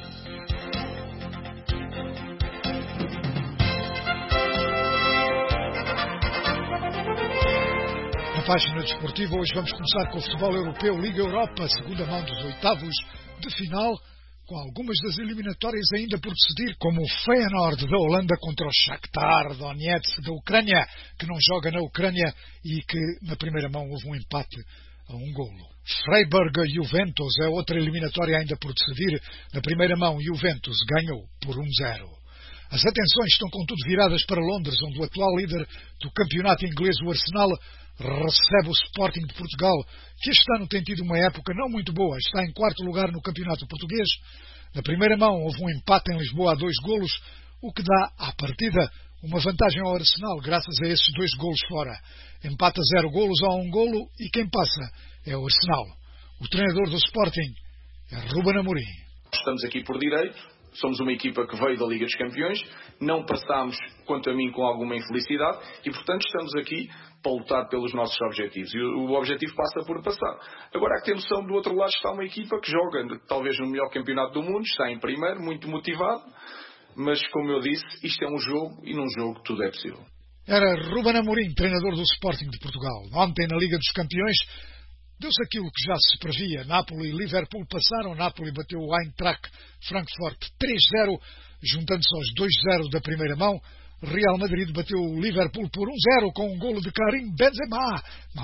Página desportiva, hoje vamos começar com o futebol europeu, Liga Europa, segunda mão dos oitavos de final, com algumas das eliminatórias ainda por decidir, como o Feyenoord da Holanda contra o Shakhtar Donetsk da Ucrânia, que não joga na Ucrânia e que na primeira mão houve um empate a um golo. Freiburg-Juventus é outra eliminatória ainda por decidir, na primeira mão Juventus ganhou por 1-0. As atenções estão contudo viradas para Londres, onde o atual líder do campeonato inglês, o Arsenal, recebe o Sporting de Portugal, que este ano tem tido uma época não muito boa. Está em 4º lugar no campeonato português. Na primeira mão houve um empate em Lisboa a 2 golos, o que dá, à partida, uma vantagem ao Arsenal, graças a esses 2 golos fora. Empata 0 golos a 1 golo e quem passa é o Arsenal. O treinador do Sporting é Ruben Amorim. Estamos aqui por direito, somos uma equipa que veio da Liga dos Campeões, não passámos, quanto a mim, com alguma infelicidade e, portanto, estamos aqui para lutar pelos nossos objetivos. E o objetivo passa por passar. Agora há que ter noção, do outro lado está uma equipa que joga, talvez no melhor campeonato do mundo, está em primeiro, muito motivado, mas, como eu disse, isto é um jogo e num jogo tudo é possível. Era Ruben Amorim, treinador do Sporting de Portugal. Ontem, na Liga dos Campeões, deu-se aquilo que já se previa. Napoli e Liverpool passaram. Napoli bateu o Eintracht Frankfurt 3-0, juntando-se aos 2-0 da primeira mão. Real Madrid bateu o Liverpool por 1-0 com um golo de Karim Benzema.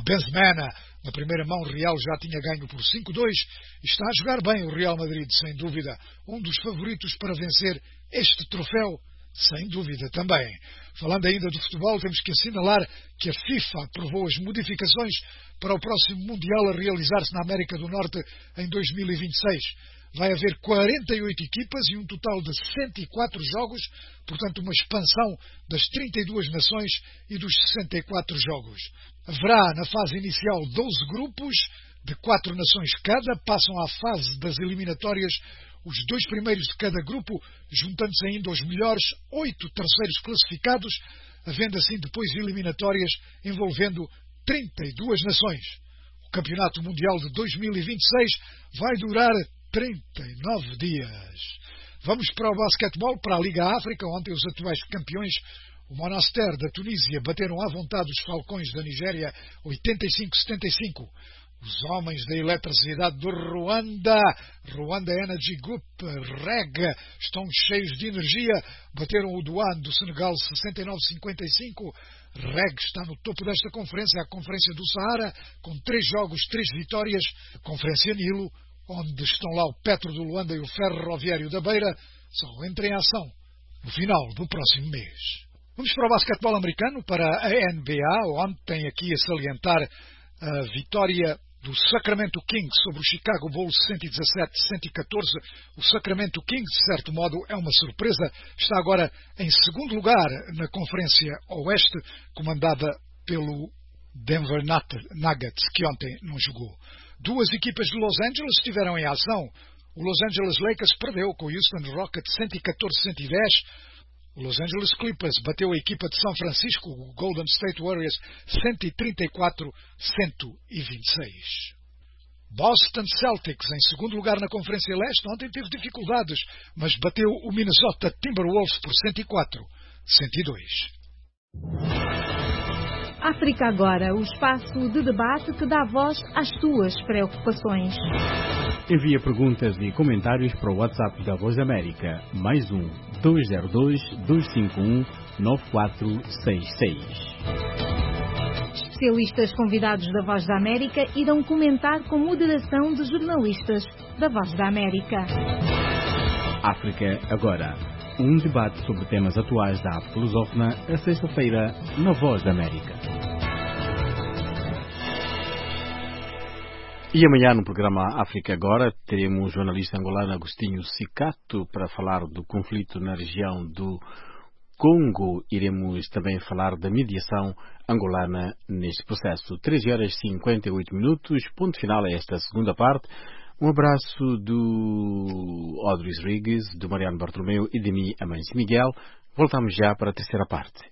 Na primeira mão, o Real já tinha ganho por 5-2 e está a jogar bem o Real Madrid, sem dúvida. Um dos favoritos para vencer este troféu, sem dúvida também. Falando ainda do futebol, temos que assinalar que a FIFA aprovou as modificações para o próximo Mundial a realizar-se na América do Norte em 2026. Vai haver 48 equipas e um total de 104 jogos, portanto uma expansão das 32 nações e dos 64 jogos. Haverá na fase inicial 12 grupos de 4 nações cada, passam à fase das eliminatórias os 2 primeiros de cada grupo, juntando-se ainda os melhores 8 terceiros classificados, havendo assim depois eliminatórias envolvendo 32 nações. O Campeonato Mundial de 2026 vai durar 39 dias. Vamos para o basquetebol, para a Liga África. Ontem os atuais campeões, o Monastir da Tunísia, bateram à vontade os Falcões da Nigéria 85-75. Os homens da eletricidade do Ruanda Energy Group, REG, estão cheios de energia, bateram o Douane do Senegal 69-55. REG está no topo desta conferência, a Conferência do Saara, com 3 jogos, 3 vitórias. A Conferência Nilo, onde estão lá o Petro do Luanda e o Ferroviário da Beira, só entra em ação no final do próximo mês. Vamos para o basquetebol americano, para a NBA, onde tem aqui a salientar a vitória do Sacramento Kings sobre o Chicago Bulls 117-114. O Sacramento Kings, de certo modo, é uma surpresa. Está agora em 2º lugar na Conferência Oeste, comandada pelo Denver Nuggets, que ontem não jogou. 2 equipas de Los Angeles estiveram em ação. O Los Angeles Lakers perdeu com o Houston Rockets 114-110. O Los Angeles Clippers bateu a equipa de São Francisco, o Golden State Warriors, 134-126. Boston Celtics, em 2º lugar na Conferência Leste, ontem teve dificuldades, mas bateu o Minnesota Timberwolves por 104-102. África Agora, o espaço de debate que dá voz às tuas preocupações. Envia perguntas e comentários para o WhatsApp da Voz da América, +1 202 251 9466. Especialistas convidados da Voz da América irão comentar com moderação de jornalistas da Voz da América. África Agora, um debate sobre temas atuais da arte lusófona, a sexta-feira, na Voz da América. E amanhã, no programa África Agora, teremos o jornalista angolano Agostinho Cicato para falar do conflito na região do Congo. Iremos também falar da mediação angolana neste processo. 13h58, ponto final a esta segunda parte. Um abraço do Odris Rodrigues, do Mariano Bartolomeu e de mim, Amancio Miguel. Voltamos já para a terceira parte.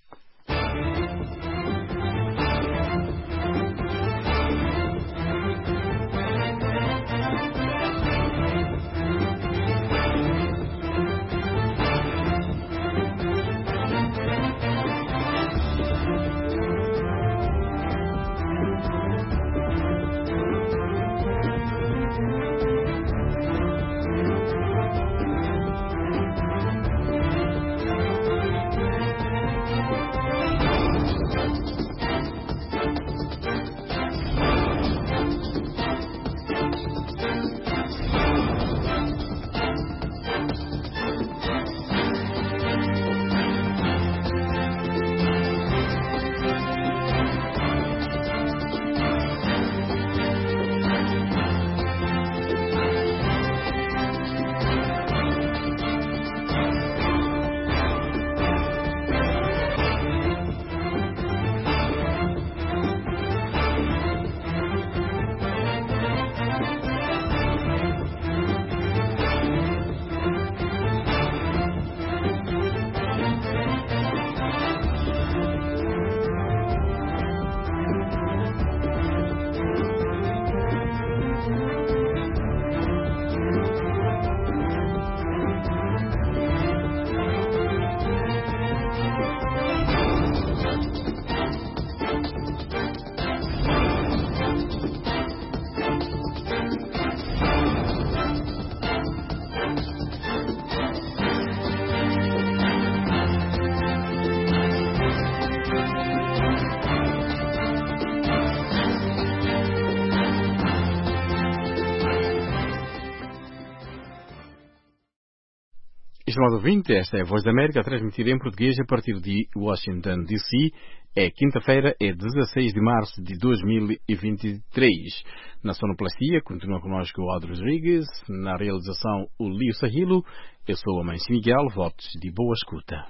Estimado ouvinte, esta é a Voz da América, transmitida em português a partir de Washington, D.C. É quinta-feira, é 16 de março de 2023. Na sonoplastia, continua connosco o Aldo Rodrigues, na realização o Lio Sahilo. Eu sou a Mãe Miguel, votos de boa escuta.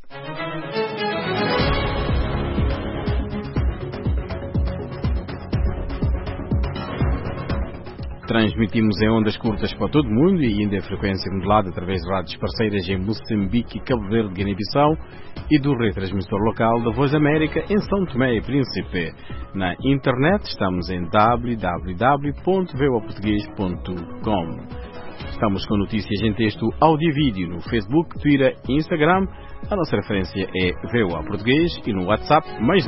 Transmitimos em ondas curtas para todo o mundo e ainda em frequência modulada através de rádios parceiras em Moçambique, Cabo Verde, Guiné-Bissau e do retransmissor local da Voz da América em São Tomé e Príncipe. Na internet estamos em www.voaportugues.com. Estamos com notícias em texto, áudio e vídeo no Facebook, Twitter e Instagram. A nossa referência é VOA Português e no WhatsApp mais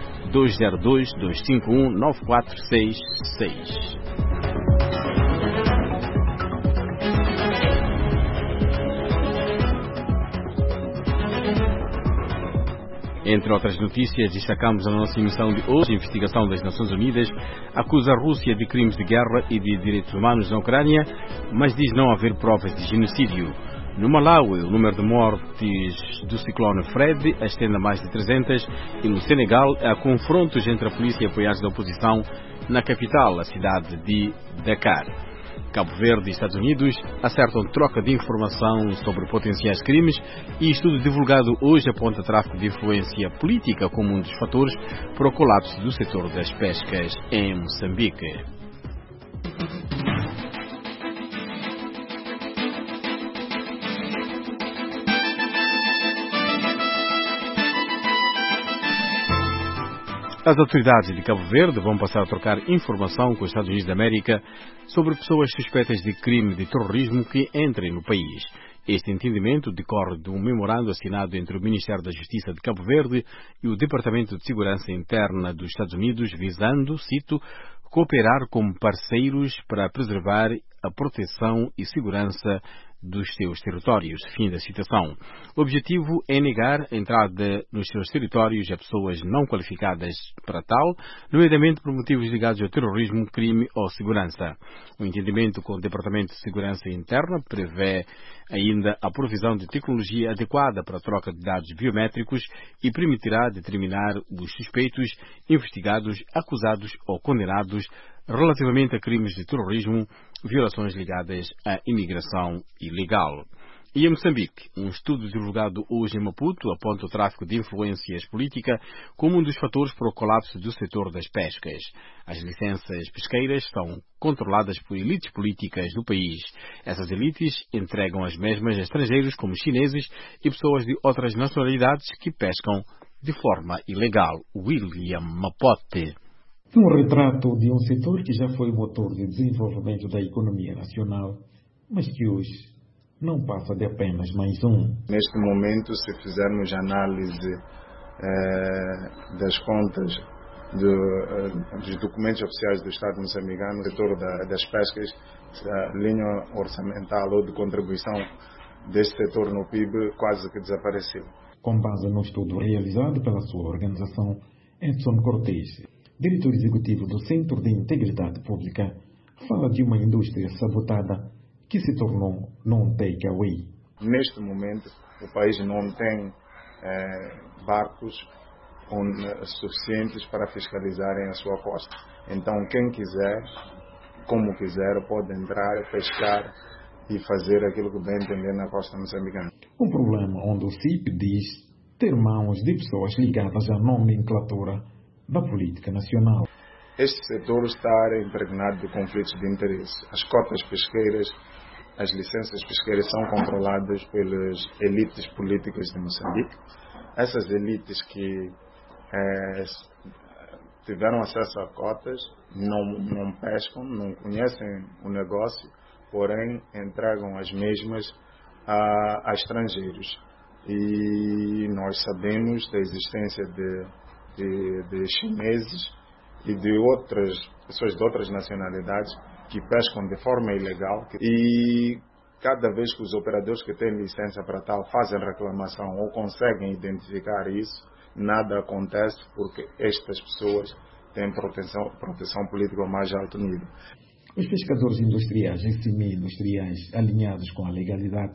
202-251-9466. Entre outras notícias, destacamos a nossa emissão de hoje. A investigação das Nações Unidas acusa a Rússia de crimes de guerra e de direitos humanos na Ucrânia, mas diz não haver provas de genocídio. No Malawi, o número de mortes do ciclone Fred ascende a mais de 300 e no Senegal há confrontos entre a polícia e apoiantes da oposição na capital, a cidade de Dakar. Cabo Verde e Estados Unidos acertam troca de informação sobre potenciais crimes e estudo divulgado hoje aponta tráfico de influência política como um dos fatores para o colapso do setor das pescas em Moçambique. As autoridades de Cabo Verde vão passar a trocar informação com os Estados Unidos da América sobre pessoas suspeitas de crime de terrorismo que entrem no país. Este entendimento decorre de um memorando assinado entre o Ministério da Justiça de Cabo Verde e o Departamento de Segurança Interna dos Estados Unidos, visando, cito, cooperar como parceiros para preservar a proteção e segurança dos seus territórios. Fim da citação. O objetivo é negar a entrada nos seus territórios a pessoas não qualificadas para tal, nomeadamente por motivos ligados ao terrorismo, crime ou segurança. O entendimento com o Departamento de Segurança Interna prevê ainda a provisão de tecnologia adequada para a troca de dados biométricos e permitirá determinar os suspeitos, investigados, acusados ou condenados relativamente a crimes de terrorismo, violações ligadas à imigração ilegal. E em Moçambique, um estudo divulgado hoje em Maputo aponta o tráfico de influências políticas como um dos fatores para o colapso do setor das pescas. As licenças pesqueiras são controladas por elites políticas do país. Essas elites entregam as mesmas a estrangeiros como chineses e pessoas de outras nacionalidades que pescam de forma ilegal. William Mapote. Um retrato de um setor que já foi motor de desenvolvimento da economia nacional, mas que hoje não passa de apenas mais um. Neste momento, se fizermos análise das contas dos documentos oficiais do Estado moçambicano, o setor das pescas, a linha orçamental ou de contribuição deste setor no PIB quase que desapareceu. Com base no estudo realizado pela sua organização, Edson Cortes, diretor executivo do Centro de Integridade Pública, fala de uma indústria sabotada que se tornou non-takeaway. Neste momento, o país não tem barcos suficientes para fiscalizarem a sua costa. Então, quem quiser, como quiser, pode entrar, pescar e fazer aquilo que bem entender na costa moçambicana. Um problema onde o CIP diz ter mãos de pessoas ligadas à nomenclatura da política nacional. Este setor está impregnado de conflitos de interesse. As cotas pesqueiras, as licenças pesqueiras são controladas pelas elites políticas de Moçambique. Essas elites que tiveram acesso a cotas não pescam, não conhecem o negócio, porém entregam as mesmas a estrangeiros. E nós sabemos da existência de chineses e de outras pessoas de outras nacionalidades que pescam de forma ilegal, e cada vez que os operadores que têm licença para tal fazem reclamação ou conseguem identificar isso, nada acontece porque estas pessoas têm proteção política ao mais alto nível. Os pescadores industriais e semi-industriais alinhados com a legalidade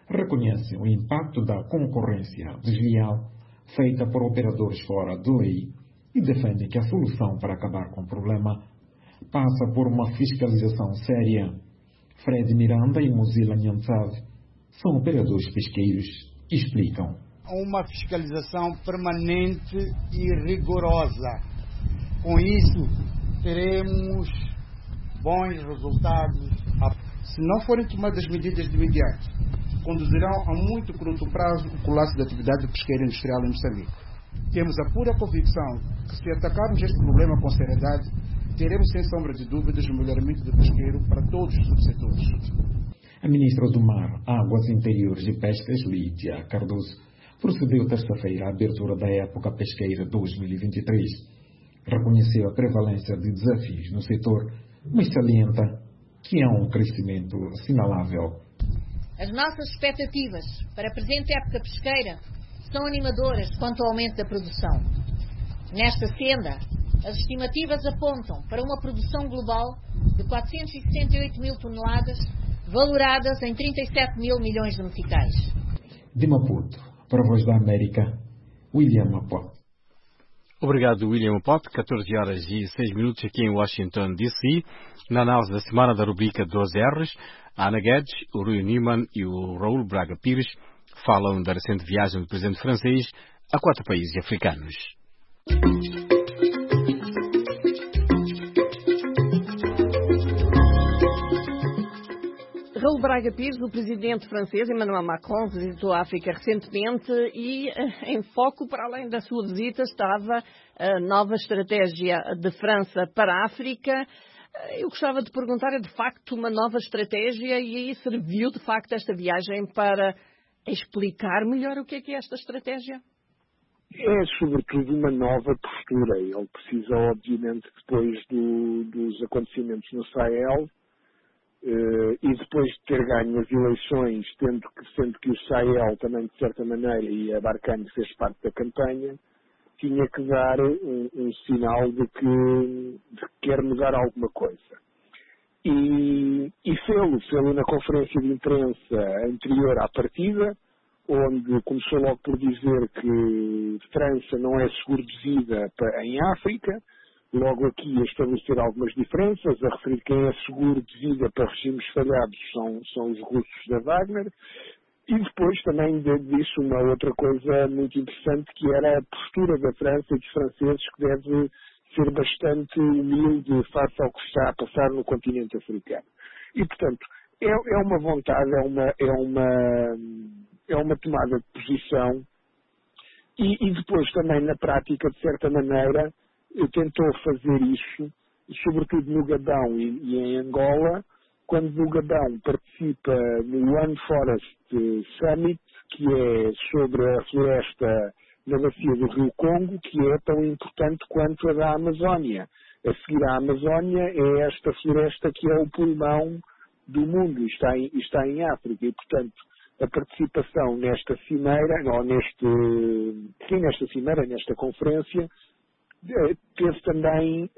reconhece o impacto da concorrência desleal feita por operadores fora da lei e defende que a solução para acabar com o problema passa por uma fiscalização séria. Fred Miranda e Mozilla Nyanzav são operadores pesqueiros e explicam. Uma fiscalização permanente e rigorosa. Com isso, teremos bons resultados. Se não forem tomadas medidas de imediato, conduzirão a muito curto prazo o colapso da atividade pesqueira industrial em Moçambique. Temos a pura convicção que, se atacarmos este problema com seriedade, teremos sem sombra de dúvidas o melhoramento do pesqueiro para todos os subsetores. A ministra do Mar, Águas Interiores e Pescas, Lídia Cardoso, procedeu terça-feira à abertura da época pesqueira 2023. Reconheceu a prevalência de desafios no setor, mas salienta que há um crescimento assinalável. As nossas expectativas para a presente época pesqueira são animadoras quanto ao aumento da produção. Nesta senda, as estimativas apontam para uma produção global de 468 mil toneladas, valoradas em 37 mil milhões de meticais. De Maputo, para a Voz da América, William Maputo. Obrigado, William Maputo. 14 horas e 6 minutos aqui em Washington, D.C. Na análise da semana da rubrica 12 R's, a Ana Guedes, o Rui Newman e o Raul Braga Pires falam da recente viagem do presidente francês a 4 países africanos. Raul Braga Pires, o presidente francês Emmanuel Macron, visitou a África recentemente e em foco, para além da sua visita, estava a nova estratégia de França para a África. Eu gostava de perguntar, é de facto uma nova estratégia e aí serviu de facto esta viagem para explicar melhor o que é esta estratégia? É sobretudo uma nova postura. Ele precisa, obviamente, depois dos acontecimentos no Sahel, e depois de ter ganho as eleições, sendo que o Sahel também, de certa maneira, e a Barkhane fez parte da campanha, tinha que dar um sinal de que quer mudar alguma coisa. E fê-lo na conferência de imprensa anterior à partida, onde começou logo por dizer que França não é seguro de vida em África, logo aqui a estabelecer algumas diferenças, a referir que quem é seguro de vida para regimes falhados são os russos da Wagner, e depois também disse uma outra coisa muito interessante, que era a postura da França e dos franceses, que deve ser bastante humilde face ao que está a passar no continente africano. E, portanto, é uma vontade, é uma tomada de posição, e depois também na prática, de certa maneira, tentou fazer isso, sobretudo no Gabão e em Angola, quando no Gabão participa no One Forest Summit, que é sobre a floresta na bacia do Rio Congo, que é tão importante quanto a da Amazónia. A seguir à Amazónia é esta floresta que é o pulmão do mundo, está em África, e portanto a participação nesta cimeira, nesta conferência, teve também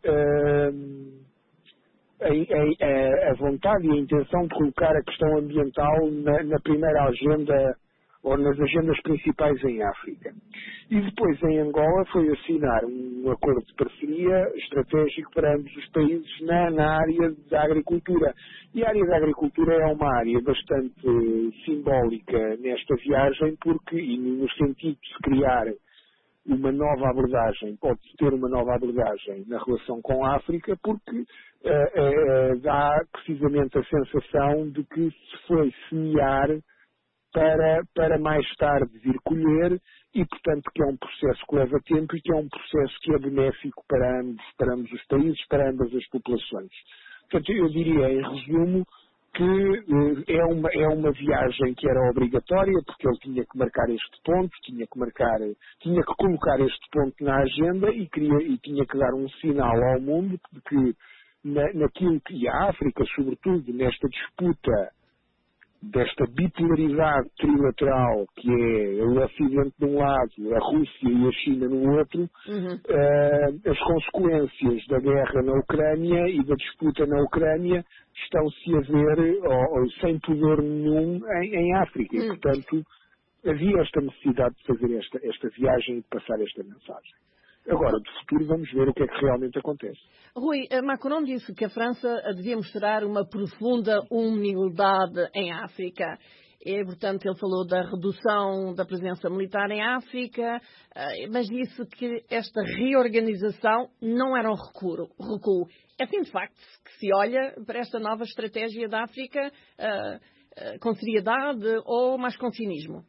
a vontade e a intenção de colocar a questão ambiental na primeira agenda, ou nas agendas principais em África. E depois, em Angola, foi assinar um acordo de parceria estratégico para ambos os países na área da agricultura. E a área da agricultura é uma área bastante simbólica nesta viagem, porque, e no sentido de se criar uma nova abordagem, pode-se ter uma nova abordagem na relação com a África, porque dá precisamente a sensação de que se foi semear para mais tarde vir colher, e portanto que é um processo que leva tempo e que é um processo que é benéfico para ambos os países, para ambas as populações. Portanto, eu diria, em resumo, que é uma viagem que era obrigatória, porque ele tinha que marcar este ponto, tinha que colocar este ponto na agenda e tinha que dar um sinal ao mundo de que naquilo que a África, sobretudo nesta disputa desta bipolaridade trilateral que é o Ocidente de um lado, a Rússia e a China no outro, as consequências da guerra na Ucrânia e da disputa na Ucrânia estão-se a ver sem pudor nenhum em África. E, portanto, havia esta necessidade de fazer esta viagem e de passar esta mensagem. Agora, do futuro, vamos ver o que é que realmente acontece. Rui, Macron disse que a França devia mostrar uma profunda humildade em África. E, portanto, ele falou da redução da presença militar em África, mas disse que esta reorganização não era um recuo. É assim, de facto, que se olha para esta nova estratégia da África com seriedade ou mais com cinismo?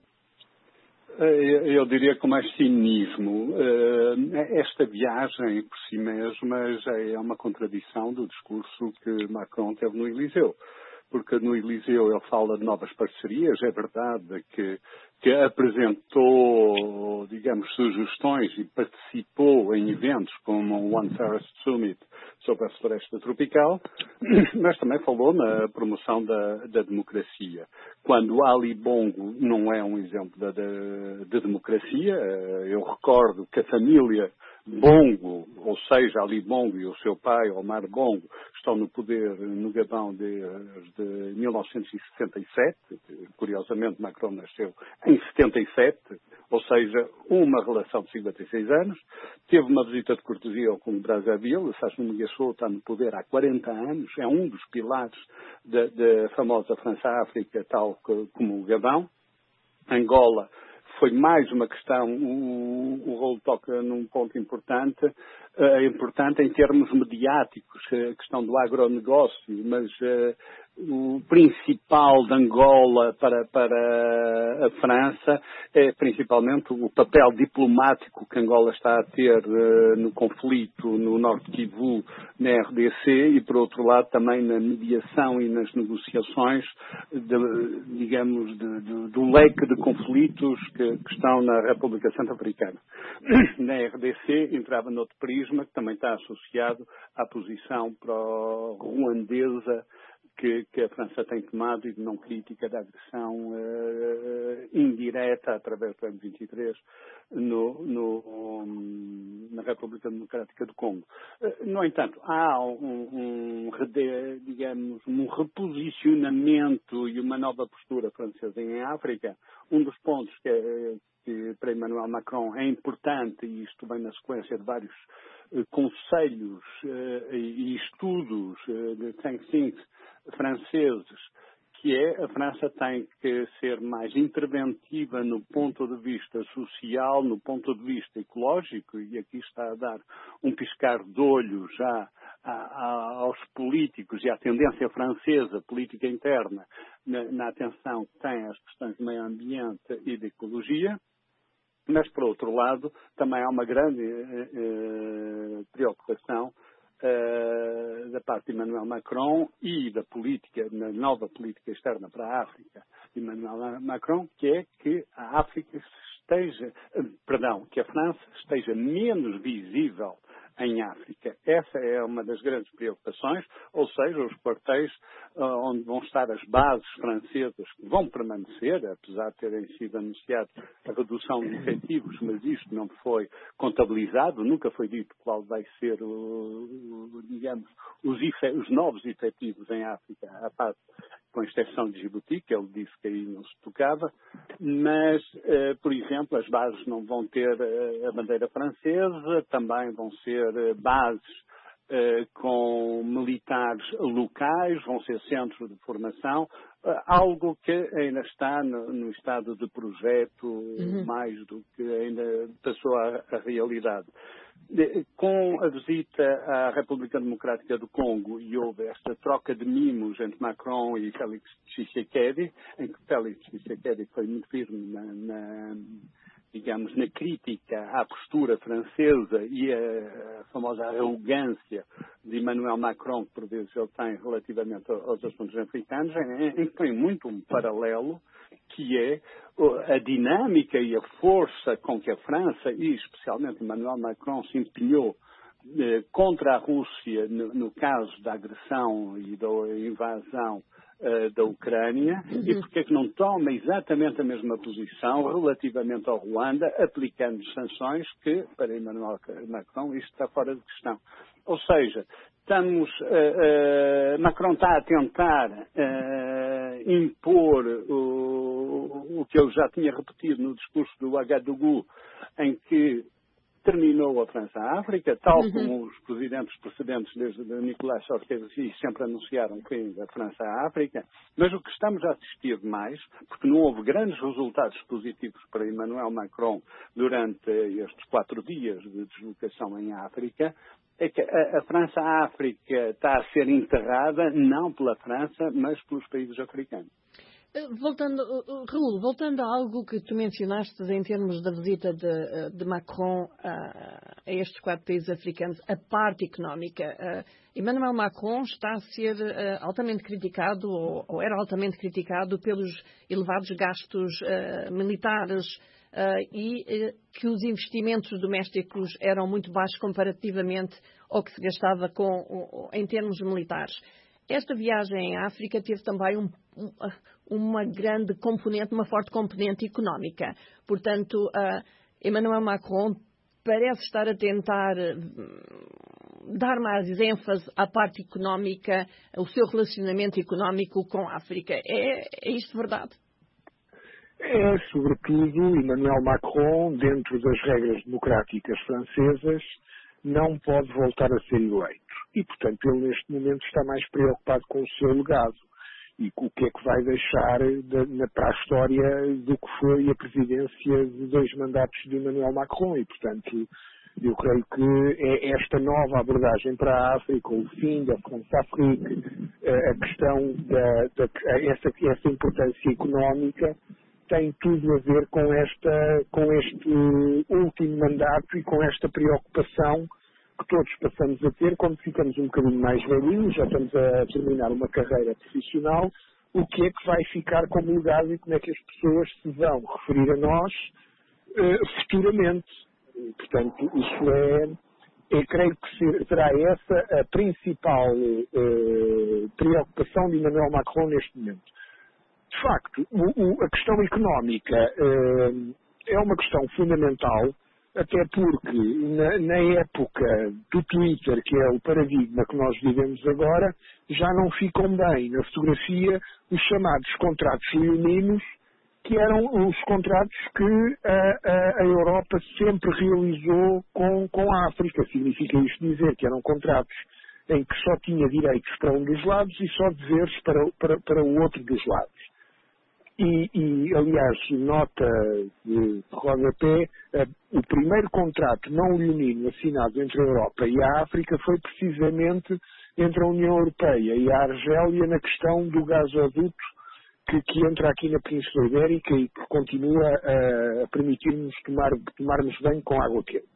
Eu diria com mais cinismo. Esta viagem por si mesma já é uma contradição do discurso que Macron teve no Eliseu. Porque no Eliseu ele fala de novas parcerias, é verdade que apresentou, digamos, sugestões e participou em eventos como o One Forest Summit sobre a floresta tropical, mas também falou na promoção da democracia. Quando Ali Bongo não é um exemplo de democracia, eu recordo que a família Bongo, ou seja, Ali Bongo e o seu pai, Omar Bongo, estão no poder no Gabão desde 1967. Curiosamente, Macron nasceu em 77, ou seja, uma relação de 56 anos. Teve uma visita de cortesia ao Congo Brazzaville. Sassou Nguesso está no poder há 40 anos, é um dos pilares da famosa França-África, tal como o Gabão. Angola foi mais uma questão, o rolo toca num ponto importante em termos mediáticos, a questão do agronegócio, mas o principal de Angola para a França é principalmente o papel diplomático que Angola está a ter no conflito no Norte Kivu, na RDC, e por outro lado também na mediação e nas negociações do leque de conflitos que estão na República Centro-Africana. Na RDC entrava noutro prisma que também está associado à posição pró-ruandesa que a França tem tomado e de não crítica da agressão indireta através do M23 na República Democrática do Congo. No entanto, há um reposicionamento e uma nova postura francesa em África. Um dos pontos que para Emmanuel Macron é importante, e isto vem na sequência de vários conselhos e estudos de think tanks franceses, que é a França tem que ser mais interventiva no ponto de vista social, no ponto de vista ecológico, e aqui está a dar um piscar de olho já aos políticos e à tendência francesa, política interna, na atenção que tem às questões de meio ambiente e de ecologia. Mas, por outro lado, também há uma grande preocupação da parte de Emmanuel Macron e da nova política externa para a África de Emmanuel Macron, que é que a França esteja menos visível em África. Essa é uma das grandes preocupações, ou seja, os quartéis onde vão estar as bases francesas que vão permanecer, apesar de terem sido anunciado a redução de efetivos, mas isto não foi contabilizado, nunca foi dito qual vai ser, os novos efetivos em África, a parte com exceção de Djibouti, que ele disse que aí não se tocava, mas, por exemplo, as bases não vão ter a bandeira francesa, também vão ser bases com militares locais, vão ser centros de formação, algo que ainda está no estado de projeto, mais do que ainda passou à realidade. Com a visita à República Democrática do Congo, e houve esta troca de mimos entre Macron e Félix Tshisekedi, em que Félix Tshisekedi foi muito firme na crítica à postura francesa e a famosa arrogância de Emmanuel Macron, que por vezes ele tem relativamente aos assuntos africanos, em que tem muito um paralelo, que é a dinâmica e a força com que a França, e especialmente Emmanuel Macron, se empenhou contra a Rússia no caso da agressão e da invasão da Ucrânia, e porque é que não toma exatamente a mesma posição relativamente ao Ruanda, aplicando sanções que, para Emmanuel Macron, isto está fora de questão. Ou seja, Macron está a tentar impor o que eu já tinha repetido no discurso do Ouagadougou, em que terminou a França-África, tal como os presidentes precedentes, desde Nicolas Sarkozy, sempre anunciaram o fim da França-África, mas o que estamos a assistir mais, porque não houve grandes resultados positivos para Emmanuel Macron durante estes 4 dias de deslocação em África, é que a França-África está a ser enterrada não pela França, mas pelos países africanos. Raul, voltando a algo que tu mencionaste em termos da visita de Macron a estes 4 países africanos, a parte económica. Emmanuel Macron está a ser altamente criticado, ou era altamente criticado, pelos elevados gastos militares e que os investimentos domésticos eram muito baixos comparativamente ao que se gastava em termos militares. Esta viagem à África teve também uma grande componente, uma forte componente económica. Portanto, Emmanuel Macron parece estar a tentar dar mais ênfase à parte económica, ao seu relacionamento económico com a África. É isto verdade? É, sobretudo, Emmanuel Macron, dentro das regras democráticas francesas, não pode voltar a ser eleito. E, portanto, ele neste momento está mais preocupado com o seu legado e com o que é que vai deixar para a história do que foi a presidência de 2 mandatos de Emmanuel Macron. E, portanto, eu creio que é esta nova abordagem para a África, o fim da France-Afrique, a questão essa importância económica, tem tudo a ver com este último mandato e com esta preocupação que todos passamos a ter quando ficamos um bocadinho mais velhinhos, já estamos a terminar uma carreira profissional, o que é que vai ficar como legado e como é que as pessoas se vão referir a nós futuramente. Portanto, eu creio que será essa a principal preocupação de Emmanuel Macron neste momento. De facto, a questão económica é uma questão fundamental, até porque na época do Twitter, que é o paradigma que nós vivemos agora, já não ficam bem na fotografia os chamados contratos leoninos, que eram os contratos que a Europa sempre realizou com a África. Significa isto dizer que eram contratos em que só tinha direitos para um dos lados e só deveres para o outro dos lados. E, aliás, nota de rodapé, o primeiro contrato não leonino assinado entre a Europa e a África foi precisamente entre a União Europeia e a Argélia na questão do gasoduto que entra aqui na Península Ibérica e que continua a permitir-nos tomarmos banho com água quente.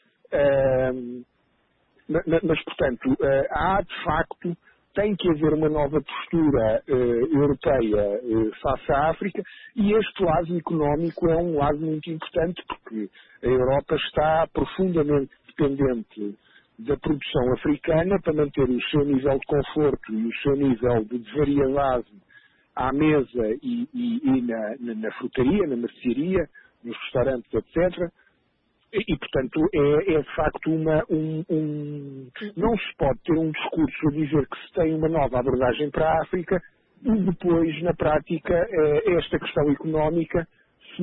Mas, portanto, há de facto, tem que haver uma nova postura europeia face à África, e este lado económico é um lado muito importante, porque a Europa está profundamente dependente da produção africana para manter o seu nível de conforto e o seu nível de variedade à mesa e na frutaria, na mercearia, nos restaurantes, etc. E, portanto, é de facto não se pode ter um discurso a dizer que se tem uma nova abordagem para a África e depois, na prática, esta questão económica se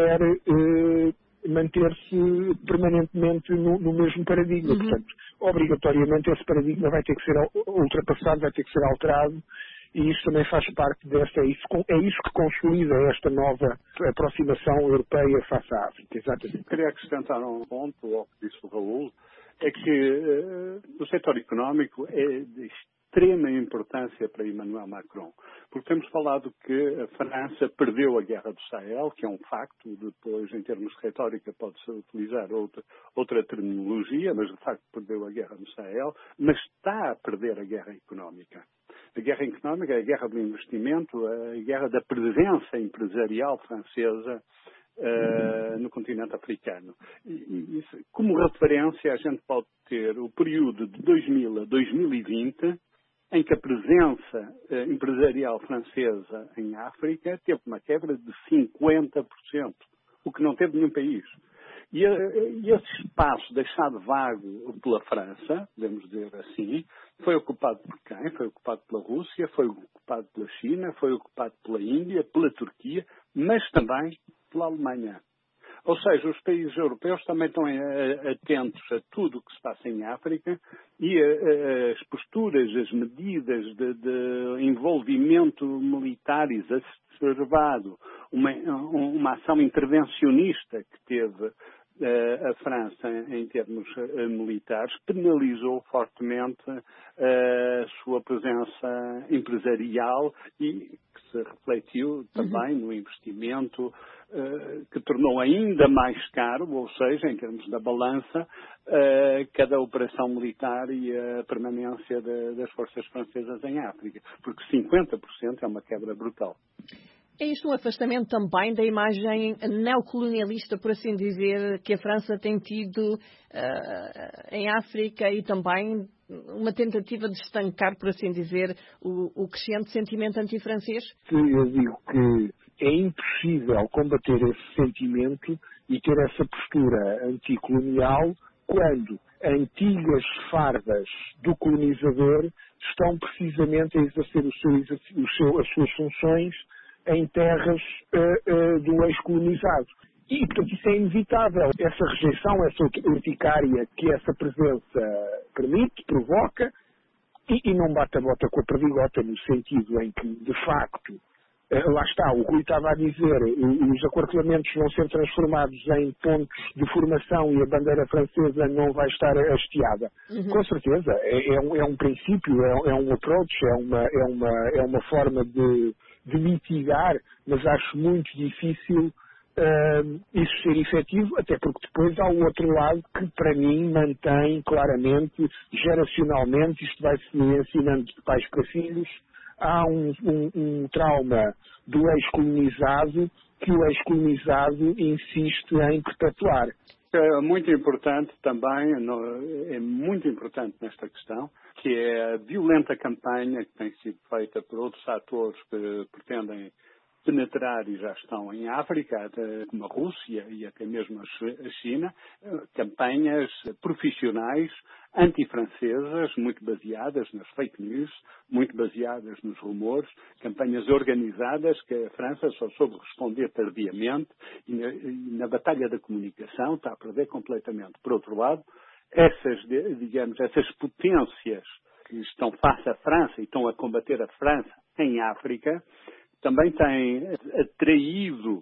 manter-se permanentemente no mesmo paradigma. Portanto, obrigatoriamente esse paradigma vai ter que ser ultrapassado, vai ter que ser alterado. E isso também faz parte é isso que consolida esta nova aproximação europeia face à África, exatamente. Queria acrescentar um ponto ao que disse o Raul, é que o setor económico é de extrema importância para Emmanuel Macron, porque temos falado que a França perdeu a guerra do Sahel, que é um facto, depois em termos de retórica pode-se utilizar outra terminologia, mas de facto perdeu a guerra do Sahel, mas está a perder a guerra económica. A guerra económica é a guerra do investimento, a guerra da presença empresarial francesa no continente africano. Como referência, a gente pode ter o período de 2000 a 2020, em que a presença empresarial francesa em África teve uma quebra de 50%, o que não teve nenhum país. E esse espaço deixado vago pela França, podemos dizer assim, foi ocupado por quem? Foi ocupado pela Rússia, foi ocupado pela China, foi ocupado pela Índia, pela Turquia, mas também pela Alemanha. Ou seja, os países europeus também estão atentos a tudo o que se passa em África e as posturas, as medidas de envolvimento militar exacerbado, uma ação intervencionista que teve a França em termos militares, penalizou fortemente a sua presença empresarial e que se refletiu também no investimento, que tornou ainda mais caro, ou seja, em termos da balança, cada operação militar e a permanência das forças francesas em África, porque 50% é uma quebra brutal. É isto um afastamento também da imagem neocolonialista, por assim dizer, que a França tem tido em África e também uma tentativa de estancar, por assim dizer, o crescente sentimento antifrancês? Eu digo que é impossível combater esse sentimento e ter essa postura anticolonial quando antigas fardas do colonizador estão precisamente a exercer as suas funções em terras do ex-colonizado. E, portanto, isso é inevitável. Essa rejeição, essa urticária que essa presença permite, provoca, e não bate a bota com a perdigota, no sentido em que, de facto, lá está, o Rui estava a dizer, os aquartelamentos vão ser transformados em pontos de formação e a bandeira francesa não vai estar hasteada. Com certeza, é um princípio, é um approach, é uma forma de mitigar, mas acho muito difícil isso ser efetivo, até porque depois há o outro lado que, para mim, mantém claramente, geracionalmente, isto vai-se ensinando de pais para filhos, há um trauma do ex-colonizado que o ex-colonizado insiste em perpetuar. É muito importante também, é muito importante nesta questão, que é a violenta campanha que tem sido feita por outros atores que pretendem penetrar e já estão em África, como a Rússia e até mesmo a China, campanhas profissionais antifrancesas, muito baseadas nas fake news, muito baseadas nos rumores, campanhas organizadas que a França só soube responder tardiamente e na batalha da comunicação está a perder completamente. Por outro lado, essas potências que estão face à França e estão a combater a França em África, também têm atraído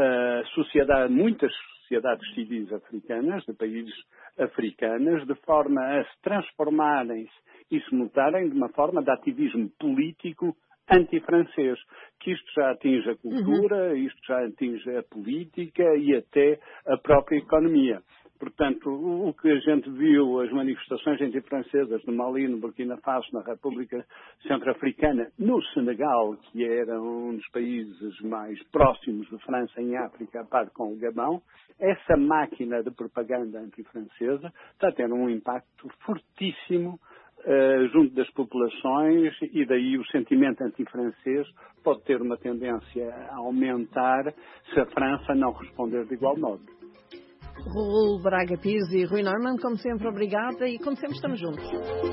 muitas sociedades civis africanas, de países africanos, de forma a se transformarem-se e se mutarem de uma forma de ativismo político antifrancês, que isto já atinge a cultura, isto já atinge a política e até a própria economia. Portanto, o que a gente viu, as manifestações antifrancesas no Mali, no Burkina Faso, na República Centro-Africana, no Senegal, que era um dos países mais próximos de França em África, a par com o Gabão, essa máquina de propaganda antifrancesa está a ter um impacto fortíssimo junto das populações e daí o sentimento antifrancês pode ter uma tendência a aumentar se a França não responder de igual modo. Raul Braga Pires e Rui Neumann, como sempre, obrigada e como sempre estamos juntos.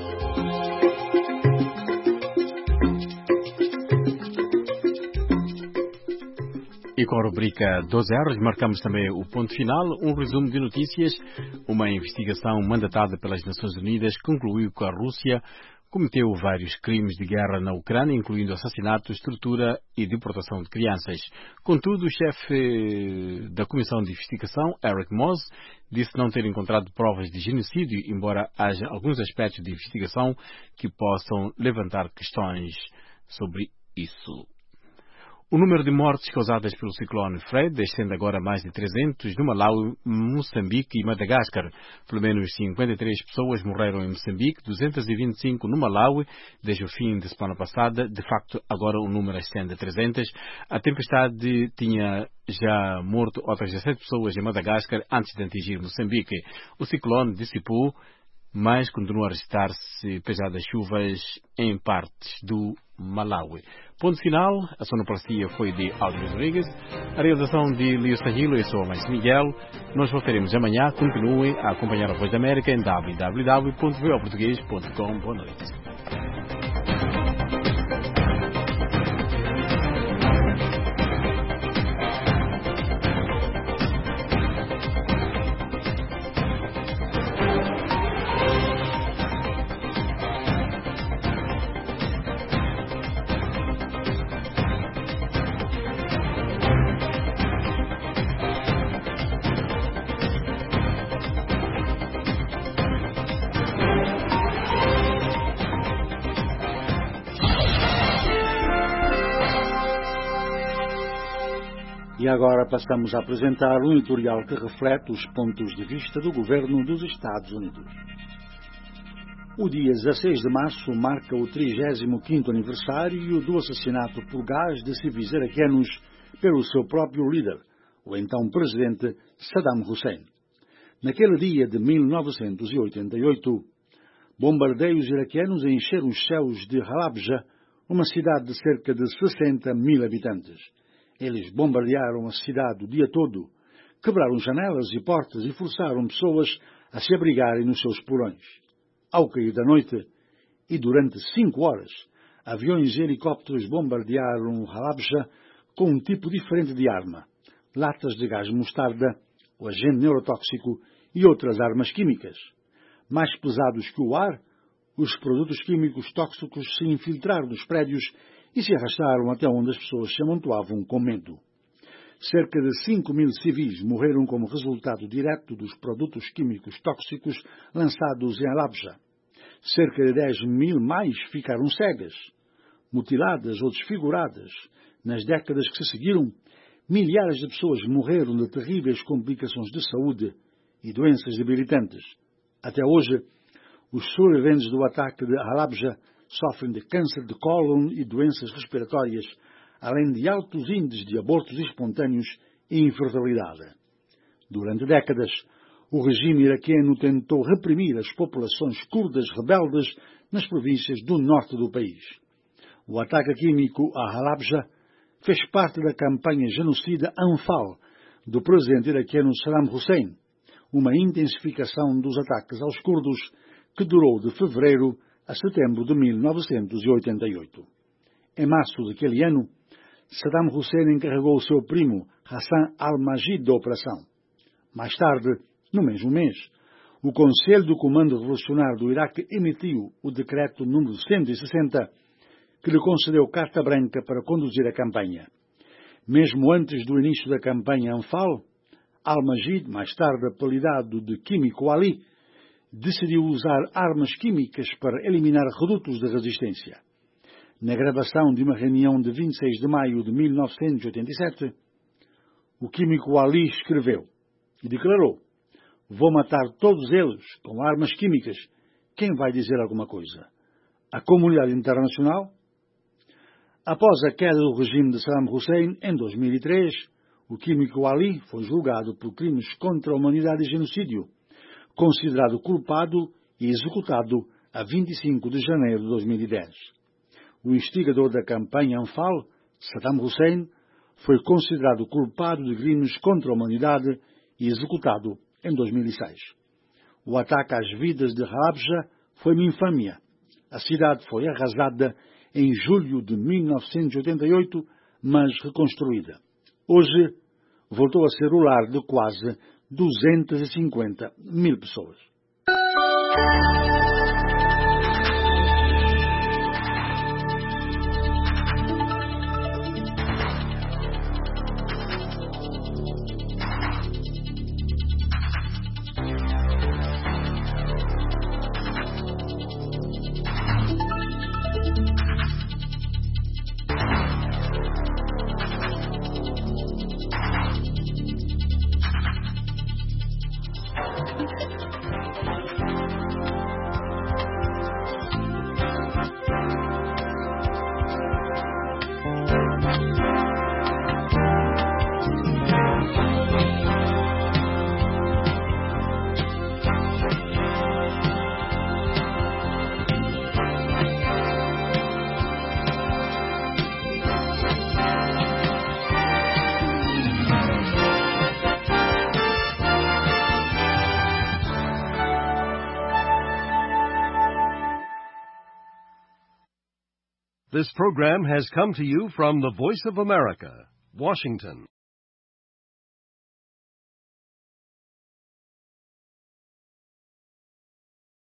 E com a rubrica 12 horas marcamos também o ponto final, um resumo de notícias. Uma investigação mandatada pelas Nações Unidas concluiu que a Rússia cometeu vários crimes de guerra na Ucrânia, incluindo assassinatos, tortura e deportação de crianças. Contudo, o chefe da Comissão de Investigação, Eric Moss, disse não ter encontrado provas de genocídio, embora haja alguns aspectos de investigação que possam levantar questões sobre isso. O número de mortes causadas pelo ciclone Fred descende agora a mais de 300 no Malawi, Moçambique e Madagascar. Pelo menos 53 pessoas morreram em Moçambique, 225 no Malawi desde o fim de semana passada. De facto, agora o número ascende a 300. A tempestade tinha já morto outras 17 pessoas em Madagascar antes de atingir Moçambique. O ciclone dissipou, mas continua a registrar-se pesadas chuvas em partes do Malawi. Ponto final, a sonoplastia foi de Aldo Rodrigues, a realização de Lio Sahilo e sou mais Miguel. Nós voltaremos amanhã. Continuem a acompanhar a Voz da América em www.voaportugues.com. Boa noite. E agora passamos a apresentar um editorial que reflete os pontos de vista do governo dos Estados Unidos. O dia 16 de março marca o 35º aniversário do assassinato por gás de civis iraquianos pelo seu próprio líder, o então presidente Saddam Hussein. Naquele dia de 1988, bombardeios iraquianos encheram os céus de Halabja, uma cidade de cerca de 60 mil habitantes. Eles bombardearam a cidade o dia todo, quebraram janelas e portas e forçaram pessoas a se abrigarem nos seus porões. Ao cair da noite, e durante 5 horas, aviões e helicópteros bombardearam Halabja com um tipo diferente de arma, latas de gás mostarda, o agente neurotóxico e outras armas químicas. Mais pesados que o ar, os produtos químicos tóxicos se infiltraram nos prédios e se arrastaram até onde as pessoas se amontoavam com medo. Cerca de 5 mil civis morreram como resultado direto dos produtos químicos tóxicos lançados em Halabja. Cerca de 10 mil mais ficaram cegas, mutiladas ou desfiguradas. Nas décadas que se seguiram, milhares de pessoas morreram de terríveis complicações de saúde e doenças debilitantes. Até hoje, os sobreviventes do ataque de Halabja sofrem de câncer de cólon e doenças respiratórias, além de altos índices de abortos espontâneos e infertilidade. Durante décadas, o regime iraquiano tentou reprimir as populações curdas rebeldes nas províncias do norte do país. O ataque químico a Halabja fez parte da campanha genocida Anfal do presidente iraquiano Saddam Hussein, uma intensificação dos ataques aos curdos que durou de fevereiro a setembro de 1988. Em março daquele ano, Saddam Hussein encarregou o seu primo Hassan al-Majid da operação. Mais tarde, no mesmo mês, o Conselho do Comando Revolucionário do Iraque emitiu o decreto número 160, que lhe concedeu carta branca para conduzir a campanha. Mesmo antes do início da campanha Anfal, al-Majid, mais tarde apelidado de Químico Ali, decidiu usar armas químicas para eliminar redutos de resistência. Na gravação de uma reunião de 26 de maio de 1987, o Químico Ali escreveu e declarou: "Vou matar todos eles com armas químicas. Quem vai dizer alguma coisa? A comunidade internacional?" Após a queda do regime de Saddam Hussein, em 2003, o Químico Ali foi julgado por crimes contra a humanidade e genocídio, considerado culpado e executado a 25 de janeiro de 2010. O instigador da campanha Anfal, Saddam Hussein, foi considerado culpado de crimes contra a humanidade e executado em 2006. O ataque às vidas de Halabja foi uma infâmia. A cidade foi arrasada em julho de 1988, mas reconstruída. Hoje, voltou a ser o lar de quase 250 mil pessoas. This program has come to you from the Voice of America, Washington.